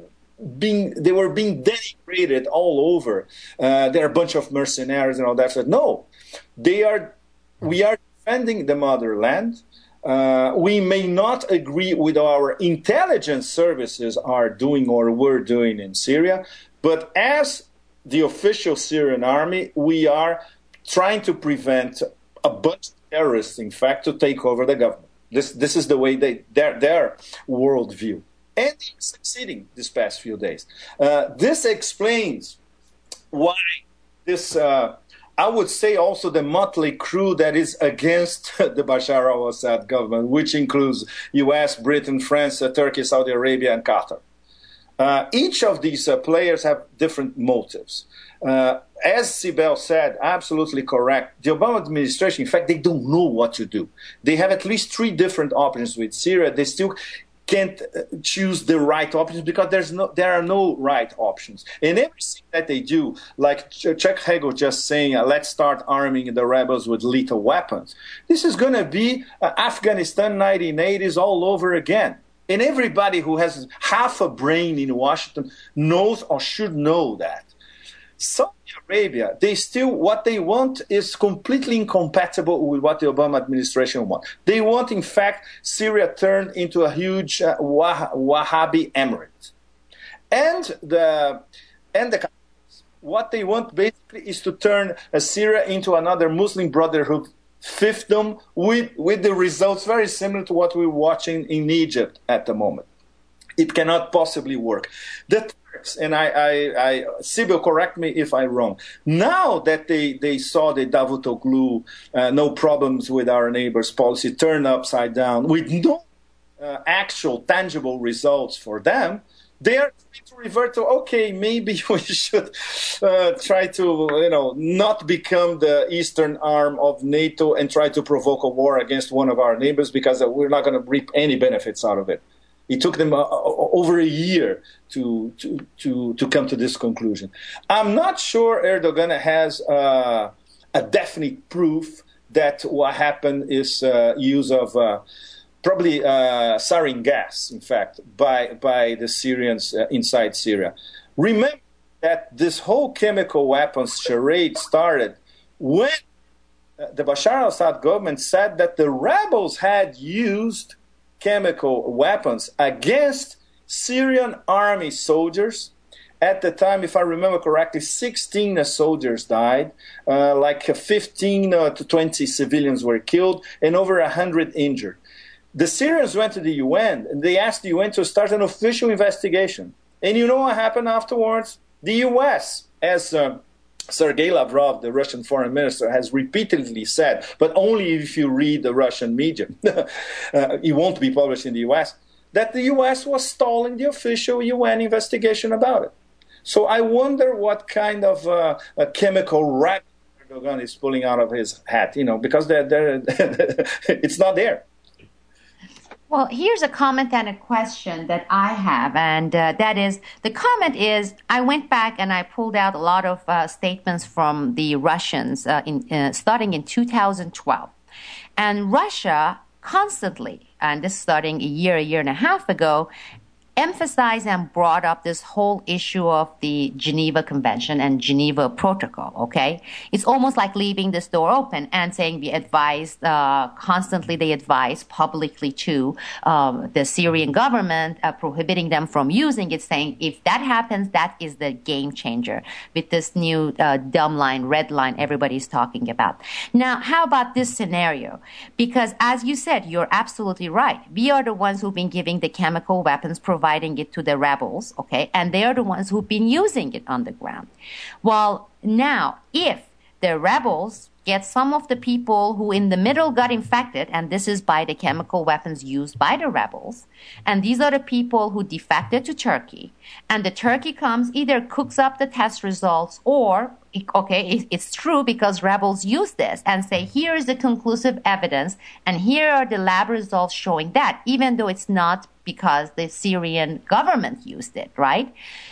been, they were being denigrated all over. Uh, they're a bunch of mercenaries and all that. So no, they are, we are defending the motherland. Uh, we may not agree with what our intelligence services are doing or were doing in Syria, but as the official Syrian army, we are trying to prevent a bunch of terrorists, in fact, to take over the government. This this is the way they their their worldview, and succeeding this past few days. Uh, this explains why this. Uh, I would say also the motley crew that is against the Bashar al-Assad government, which includes U S, Britain, France, uh, Turkey, Saudi Arabia, and Qatar. Uh, each of these uh, players have different motives. Uh, as Sibel said, absolutely correct. The Obama administration, in fact, they don't know what to do. They have at least three different options with Syria. They still can't uh, choose the right options because there's no, there are no right options. And everything that they do, like Ch- Chuck Hagel just saying, uh, let's start arming the rebels with lethal weapons. This is going to be uh, Afghanistan nineteen eighties all over again. And everybody who has half a brain in Washington knows or should know that. Saudi Arabia, they still, what they want is completely incompatible with what the Obama administration wants. They want, in fact, Syria turned into a huge uh, Wah- Wahhabi emirate. And the, and the, what they want basically is to turn uh, Syria into another Muslim Brotherhood fiefdom with, with the results very similar to what we're watching in Egypt at the moment. It cannot possibly work. The Turks, and I, I, I Sibyl, correct me if I'm wrong, now that they, they saw the Davutoglu, uh, no problems with our neighbors policy turned upside down with no uh, actual tangible results for them, they are trying to revert to, okay, maybe we should uh, try to, you know, not become the eastern arm of NATO and try to provoke a war against one of our neighbors because we're not going to reap any benefits out of it. It took them uh, over a year to, to to to come to this conclusion. I'm not sure Erdogan has uh, a definite proof that what happened is uh, use of uh, probably uh, sarin gas, in fact, by by the Syrians uh, inside Syria. Remember that this whole chemical weapons charade started when uh, the Bashar al-Assad government said that the rebels had used chemical weapons against Syrian army soldiers. At the time, if I remember correctly, sixteen uh, soldiers died, uh, like uh, fifteen uh, to twenty civilians were killed, and over one hundred injured. The Syrians went to the U N, and they asked the U N to start an official investigation. And you know what happened afterwards? The U S, as uh, Sergei Lavrov, the Russian foreign minister, has repeatedly said, but only if you read the Russian media, uh, it won't be published in the U S, that the U S was stalling the official U N investigation about it. So I wonder what kind of uh, a chemical racket Erdogan is pulling out of his hat, you know, because they're, they're it's not there. Well, here's a comment and a question that I have, and uh, that is, the comment is, I went back and I pulled out a lot of uh, statements from the Russians uh, in, uh, starting in two thousand twelve. And Russia constantly, and this starting a year, a year and a half ago, emphasized and brought up this whole issue of the Geneva Convention and Geneva Protocol, okay? It's almost like leaving this door open and saying we advised, uh, constantly they advise publicly to um, the Syrian government, uh, prohibiting them from using it, saying if that happens, that is the game changer with this new uh, dumb line, red line everybody's talking about. Now, how about this scenario? Because as you said, you're absolutely right. We are the ones who've been giving the chemical weapons provided providing it to the rebels, okay? And they are the ones who've been using it on the ground. Well, now, if the rebels get some of the people who in the middle got infected, and this is by the chemical weapons used by the rebels, and these are the people who defected to Turkey, and the Turkey comes, either cooks up the test results or, okay, it's true because rebels use this and say, here is the conclusive evidence, and here are the lab results showing that, even though it's not because the Syrian government used it, right?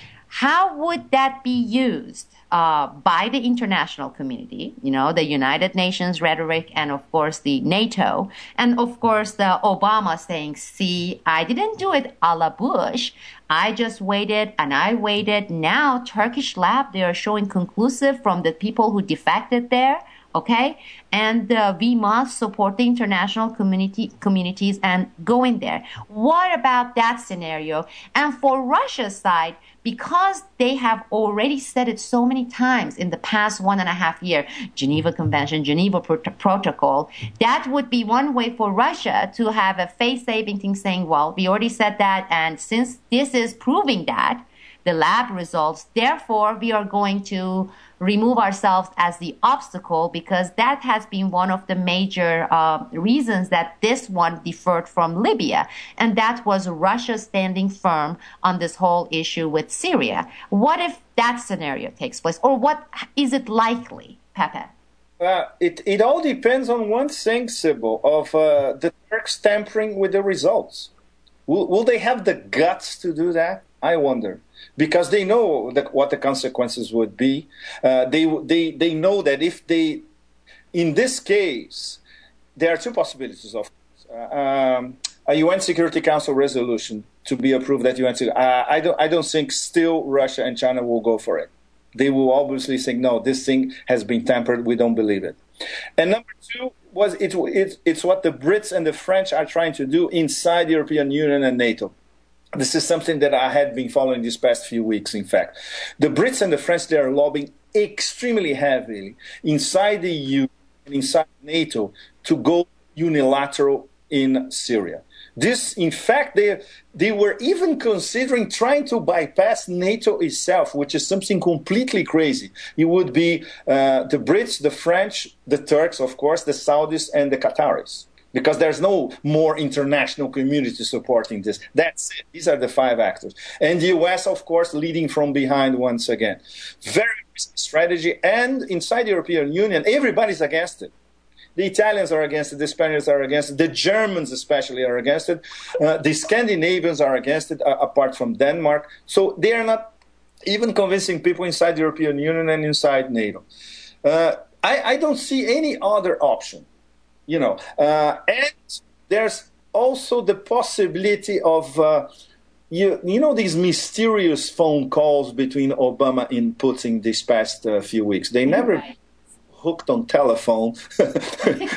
How would that be used uh, by the international community, you know, the United Nations rhetoric and, of course, the NATO, and, of course, the Obama saying, see, I didn't do it a la Bush. I just waited and I waited. Now, Turkish lab, they are showing conclusive from the people who defected there. Okay, and uh, we must support the international community communities and go in there. What about that scenario? And for Russia's side, because they have already said it so many times in the past one and a half year, Geneva Convention, Geneva Pro- Protocol, that would be one way for Russia to have a face-saving thing saying, well, we already said that, and since this is proving that, the lab results, therefore, we are going to remove ourselves as the obstacle, because that has been one of the major uh, reasons that this one differed from Libya. And that was Russia standing firm on this whole issue with Syria. What if that scenario takes place? Or what is it likely, Pepe? Uh, it, it all depends on one thing, Sybil, of uh, the Turks tampering with the results. Will, will they have the guts to do that? I wonder. Because they know the, what the consequences would be. Uh, they, they, they know that if they, in this case, there are two possibilities of uh, um, a U N Security Council resolution to be approved at U N Security. Uh, I don't, I don't think still Russia and China will go for it. They will obviously say, no, this thing has been tampered. We don't believe it. And number two was it, it, it's what the Brits and the French are trying to do inside the European Union and NATO. This is something that I had been following these past few weeks, in fact. The Brits and the French, they are lobbying extremely heavily inside the E U and inside NATO to go unilateral in Syria. This, in fact, they, they were even considering trying to bypass NATO itself, which is something completely crazy. It would be uh, the Brits, the French, the Turks, of course, the Saudis, and the Qataris. Because there's no more international community supporting this. That's it. These are the five actors. And the U S, of course, leading from behind once again. Very risky strategy. And inside the European Union, everybody's against it. The Italians are against it. The Spaniards are against it. The Germans especially are against it. Uh, the Scandinavians are against it, uh, apart from Denmark. So they are not even convincing people inside the European Union and inside NATO. Uh, I, I don't see any other option. You know, uh, and there's also the possibility of, uh, you, you know, these mysterious phone calls between Obama and Putin these past uh, few weeks. They never right. hooked on telephone. What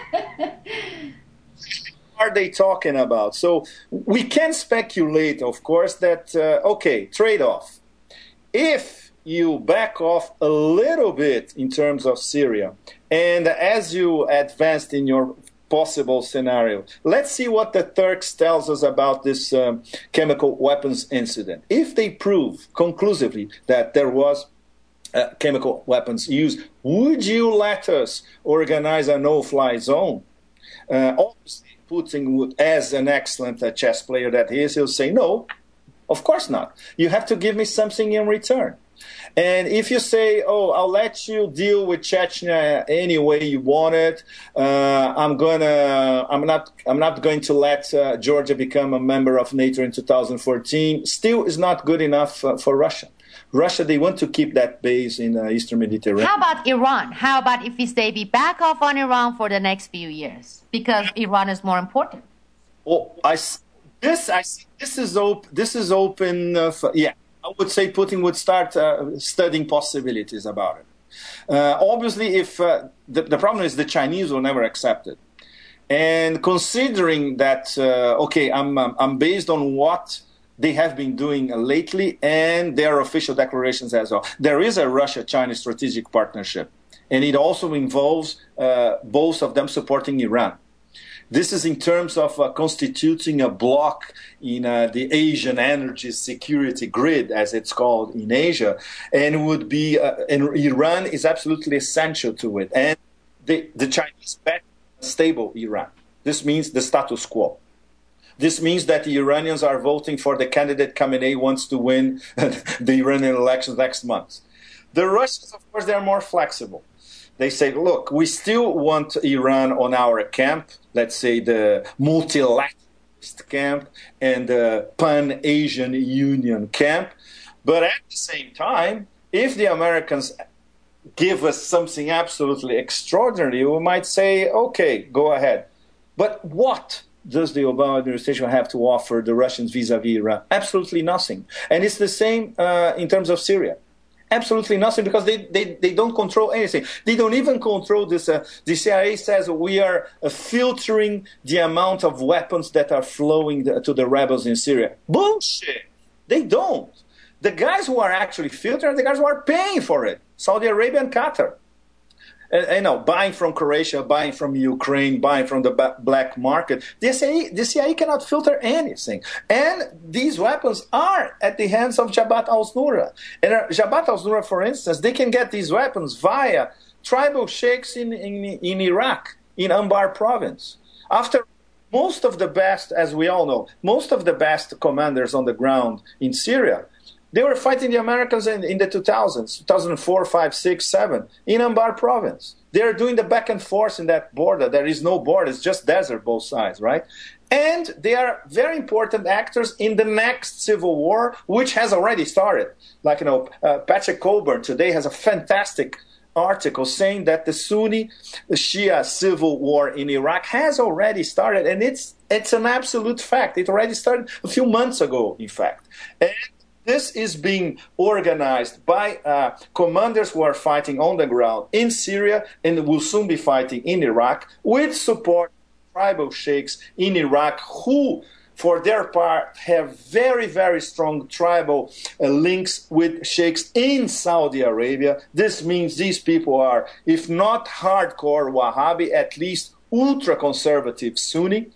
are they talking about? So we can speculate, of course, that, uh, okay, trade-off. If you back off a little bit in terms of Syria, and as you advanced in your possible scenario, let's see what the Turks tells us about this um, chemical weapons incident. If they prove conclusively that there was uh, chemical weapons used, would you let us organize a no-fly zone? Uh, obviously, Putin would, as an excellent uh, chess player that he is, he'll say, no, of course not. You have to give me something in return. And if you say, oh, I'll let you deal with Chechnya any way you want it, uh, I'm gonna, I'm not, I'm not going to let uh, Georgia become a member of NATO in two thousand fourteen. Still, is not good enough uh, for Russia. Russia, they want to keep that base in the Eastern Mediterranean. How about Iran? How about if we say we back off on Iran for the next few years because Iran is more important? Oh, I, this, I see, this is open. This is open. Uh, for, yeah, I would say Putin would start uh, studying possibilities about it. Uh, obviously, if uh, the, the problem is the Chinese will never accept it, and considering that, uh, okay, I'm I'm based on what they have been doing lately and their official declarations as well. There is a Russia-China strategic partnership, and it also involves uh, both of them supporting Iran. This is in terms of uh, constituting a bloc in uh, the Asian energy security grid, as it's called in Asia, and would be uh, and Iran is absolutely essential to it. And the, the Chinese back a stable Iran. This means the status quo. This means that the Iranians are voting for the candidate Khamenei wants to win the Iranian elections next month. The Russians, of course, they are more flexible. They say, look, we still want Iran on our camp, let's say the multilateralist camp and the Pan-Asian Union camp. But at the same time, if the Americans give us something absolutely extraordinary, we might say, okay, go ahead. But what does the Obama administration have to offer the Russians vis-a-vis Iran? Absolutely nothing. And it's the same uh, in terms of Syria. Absolutely nothing, because they, they, they don't control anything. They don't even control this. Uh, the C I A says we are uh, filtering the amount of weapons that are flowing the, to the rebels in Syria. Bullshit. They don't. The guys who are actually filtering are the guys who are paying for it. Saudi Arabia and Qatar. You know, buying from Croatia, buying from Ukraine, buying from the black market. The C I A, the C I A cannot filter anything. And these weapons are at the hands of Jabhat al-Nusra. And Jabhat al-Nusra, for instance, they can get these weapons via tribal sheikhs in, in, in Iraq, in Anbar province. After most of the best, as we all know, most of the best commanders on the ground in Syria, they were fighting the Americans in, in the two thousands, two thousand four, five, six, seven, in Anbar province. They are doing the back and forth in that border. There is no border. It's just desert both sides, right? And they are very important actors in the next civil war, which has already started. Like, you know, uh, Patrick Coburn today has a fantastic article saying that the Sunni Shia civil war in Iraq has already started. And it's, it's an absolute fact. It already started a few months ago, in fact. And this is being organized by uh, commanders who are fighting on the ground in Syria and will soon be fighting in Iraq, with support of tribal sheikhs in Iraq who, for their part, have very, very strong tribal uh, links with sheikhs in Saudi Arabia. This means these people are, if not hardcore Wahhabi, at least ultra-conservative Sunni.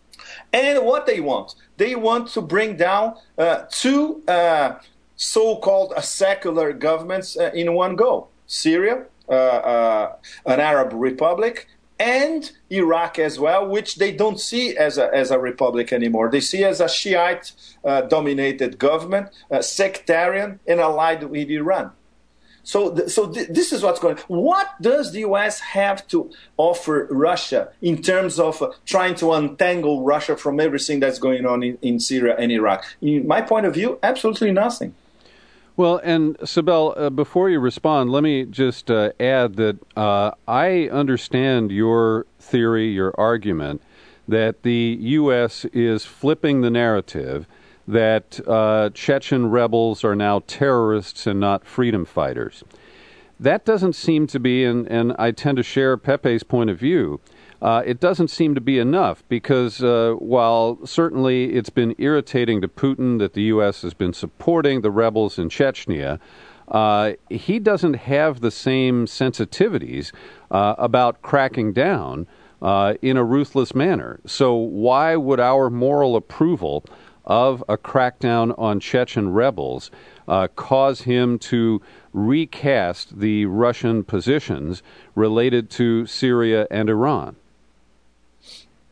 And what they want? They want to bring down uh, two uh, so-called uh, secular governments uh, in one go. Syria, uh, uh, an Arab republic, and Iraq as well, which they don't see as a, as a republic anymore. They see as a Shiite-dominated uh, government, uh, sectarian, and allied with Iran. So, th- so th- this is what's going on. What does the U S have to offer Russia in terms of uh, trying to untangle Russia from everything that's going on in, in Syria and Iraq? In my point of view, absolutely nothing. Well, and Sibel, uh, before you respond, let me just uh, add that uh, I understand your theory, your argument, that the U S is flipping the narrative that uh, Chechen rebels are now terrorists and not freedom fighters. That doesn't seem to be, and, and I tend to share Pepe's point of view, uh, it doesn't seem to be enough, because uh, while certainly it's been irritating to Putin that the U S has been supporting the rebels in Chechnya, uh, he doesn't have the same sensitivities uh, about cracking down uh, in a ruthless manner. So why would our moral approval of a crackdown on Chechen rebels uh, cause him to recast the Russian positions related to Syria and Iran?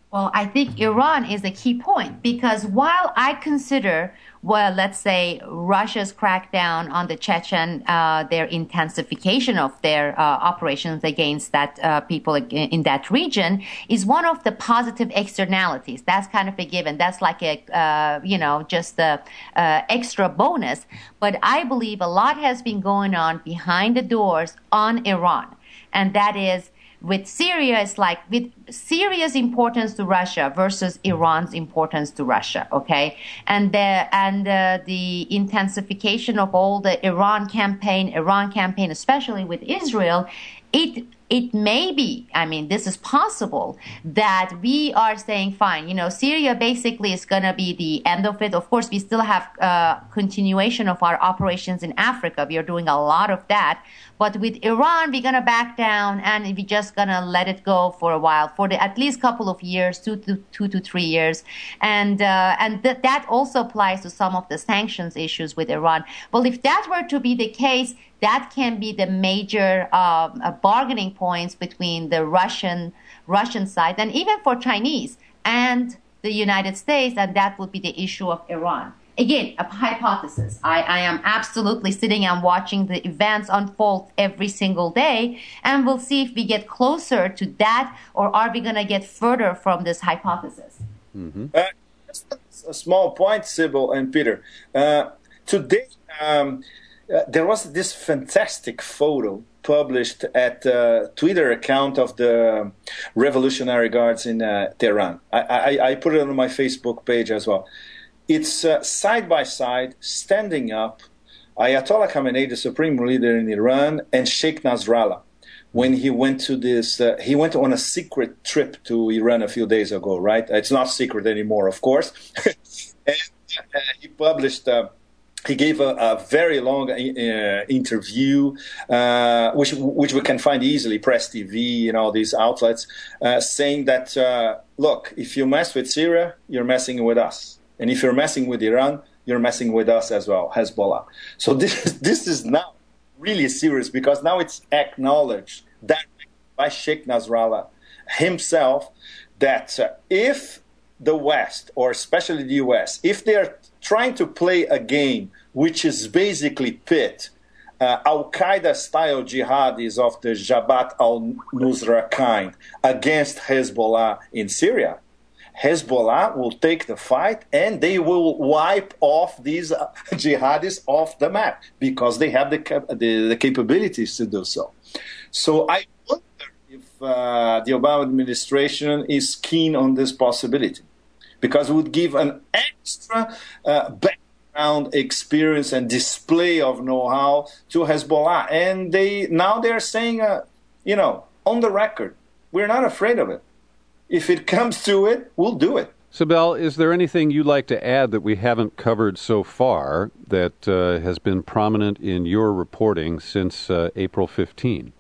Well, I think Iran is a key point because while I consider, well, let's say Russia's crackdown on the Chechen, uh, their intensification of their uh, operations against that uh, people in that region is one of the positive externalities. That's kind of a given. That's like a, uh, you know, just a uh, extra bonus. But I believe a lot has been going on behind the doors on Iran, and that is. With Syria, it's like with Syria's importance to Russia versus Iran's importance to Russia, okay? And the, and uh, the intensification of all the Iran campaign, Iran campaign, especially with Israel, it it may be, I mean, this is possible, that we are saying, fine, you know, Syria basically is going to be the end of it. Of course, we still have uh, continuation of our operations in Africa. We are doing a lot of that. But with Iran, we're going to back down and we're just going to let it go for a while, for the, at least a couple of years, two to, two to three years. And uh, and th- that also applies to some of the sanctions issues with Iran. Well, if that were to be the case, that can be the major uh, uh, bargaining points between the Russian Russian side and even for Chinese and the United States, and that would be the issue of Iran. Again, a hypothesis. I, I am absolutely sitting and watching the events unfold every single day, and we'll see if we get closer to that or are we going to get further from this hypothesis. Mm-hmm. Uh, just a small point, Sybil and Peter. Uh, today, um, uh, there was this fantastic photo published at the Twitter account of the Revolutionary Guards in uh, Tehran. I, I, I put it on my Facebook page as well. It's uh, side by side, standing up, Ayatollah Khamenei, the supreme leader in Iran, and Sheikh Nasrallah. When he went to this, uh, he went on a secret trip to Iran a few days ago, right? It's not secret anymore, of course. and uh, he published, uh, he gave a, a very long uh, interview, uh, which which we can find easily, Press T V and all these outlets, uh, saying that, uh, look, if you mess with Syria, you're messing with us. And if you're messing with Iran, you're messing with us as well, Hezbollah. So this, this is now really serious because now it's acknowledged that by Sheikh Nasrallah himself that uh, if the West, or especially the U S, if they're trying to play a game which is basically pit uh, Al-Qaeda-style jihadis of the Jabhat al-Nusra kind against Hezbollah in Syria, Hezbollah will take the fight and they will wipe off these uh, jihadis off the map because they have the, cap- the, the capabilities to do so. So I wonder if uh, the Obama administration is keen on this possibility because it would give an extra uh, background experience and display of know-how to Hezbollah. And they now they're saying, uh, you know, on the record, we're not afraid of it. If it comes to it, we'll do it. Sibel, is there anything you'd like to add that we haven't covered so far that uh, has been prominent in your reporting since uh, April fifteenth?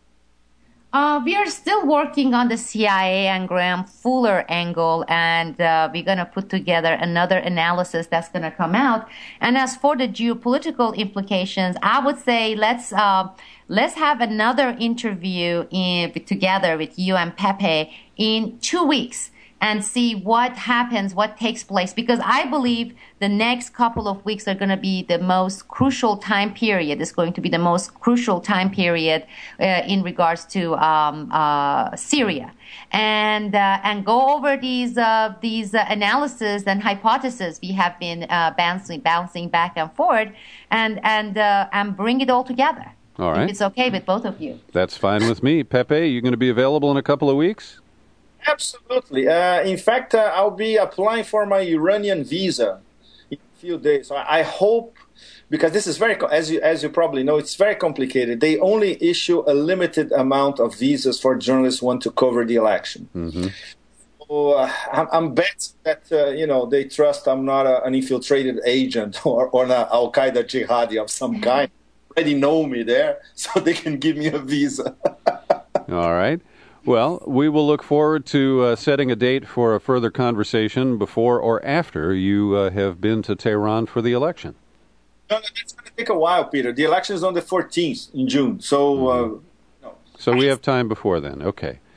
Uh, we are still working on the C I A and Graham Fuller angle, and uh, we're going to put together another analysis that's going to come out. And as for the geopolitical implications, I would say let's uh, let's have another interview in, together with you and Pepe in two weeks and see what happens, what takes place, because I believe the next couple of weeks are going to be the most crucial time period. It's going to be the most crucial time period uh, in regards to um, uh, Syria, and uh, and go over these uh, these uh, analysis and hypotheses we have been uh, bouncing bouncing back and forth, and and uh, and bring it all together. All right, if it's okay with both of you. That's fine with me. Pepe, you going to be available in a couple of weeks? Absolutely. Uh, in fact, uh, I'll be applying for my Iranian visa in a few days. So I hope, because this is very, as you as you probably know, it's very complicated. They only issue a limited amount of visas for journalists who want to cover the election. Mm-hmm. So uh, I'm, I'm betting that uh, you know they trust I'm not a, an infiltrated agent or, or an Al Qaeda jihadi of some kind. They already know me there, so they can give me a visa. All right. Well, we will look forward to uh, setting a date for a further conversation before or after you uh, have been to Tehran for the election. No, no, that's going to take a while, Peter. The election is on the fourteenth in June, so... Mm-hmm. Uh, no. So we have time before then. Okay.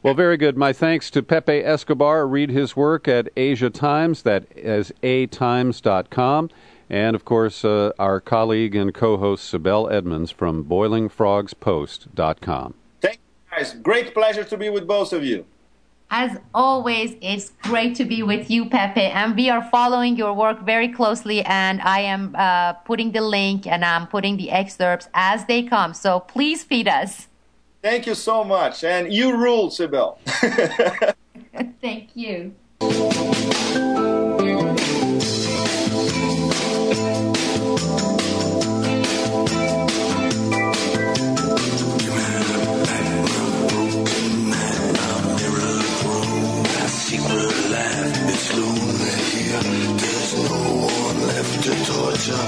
Well, very good. My thanks to Pepe Escobar. Read his work at Asia Times. That is a times dot com. And, of course, uh, our colleague and co-host Sibel Edmonds from boiling frogs post dot com. Thank you, guys. Great pleasure to be with both of you. As always, it's great to be with you, Pepe, and we are following your work very closely, and I am uh, putting the link and I'm putting the excerpts as they come, so please feed us. Thank you so much, and you rule, Sibel. Thank you. To torture.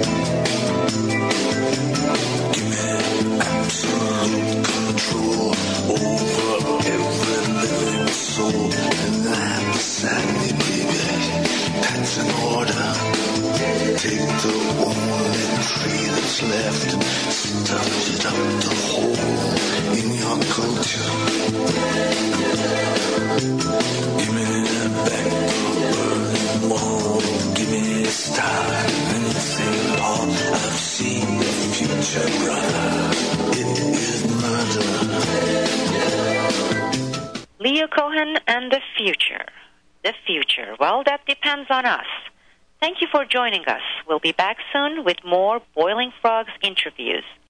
Give me absolute control over every living soul, and I'm beside me, baby. That's an order. Take the only tree that's left, stuff it up the hole in your culture. Give me that back to burning wall. Give me a star and you say, Paul, I've seen the future, brother. It is murder. Leo Cohen and the future. The future. Well, that depends on us. Thank you for joining us. We'll be back soon with more Boiling Frogs interviews.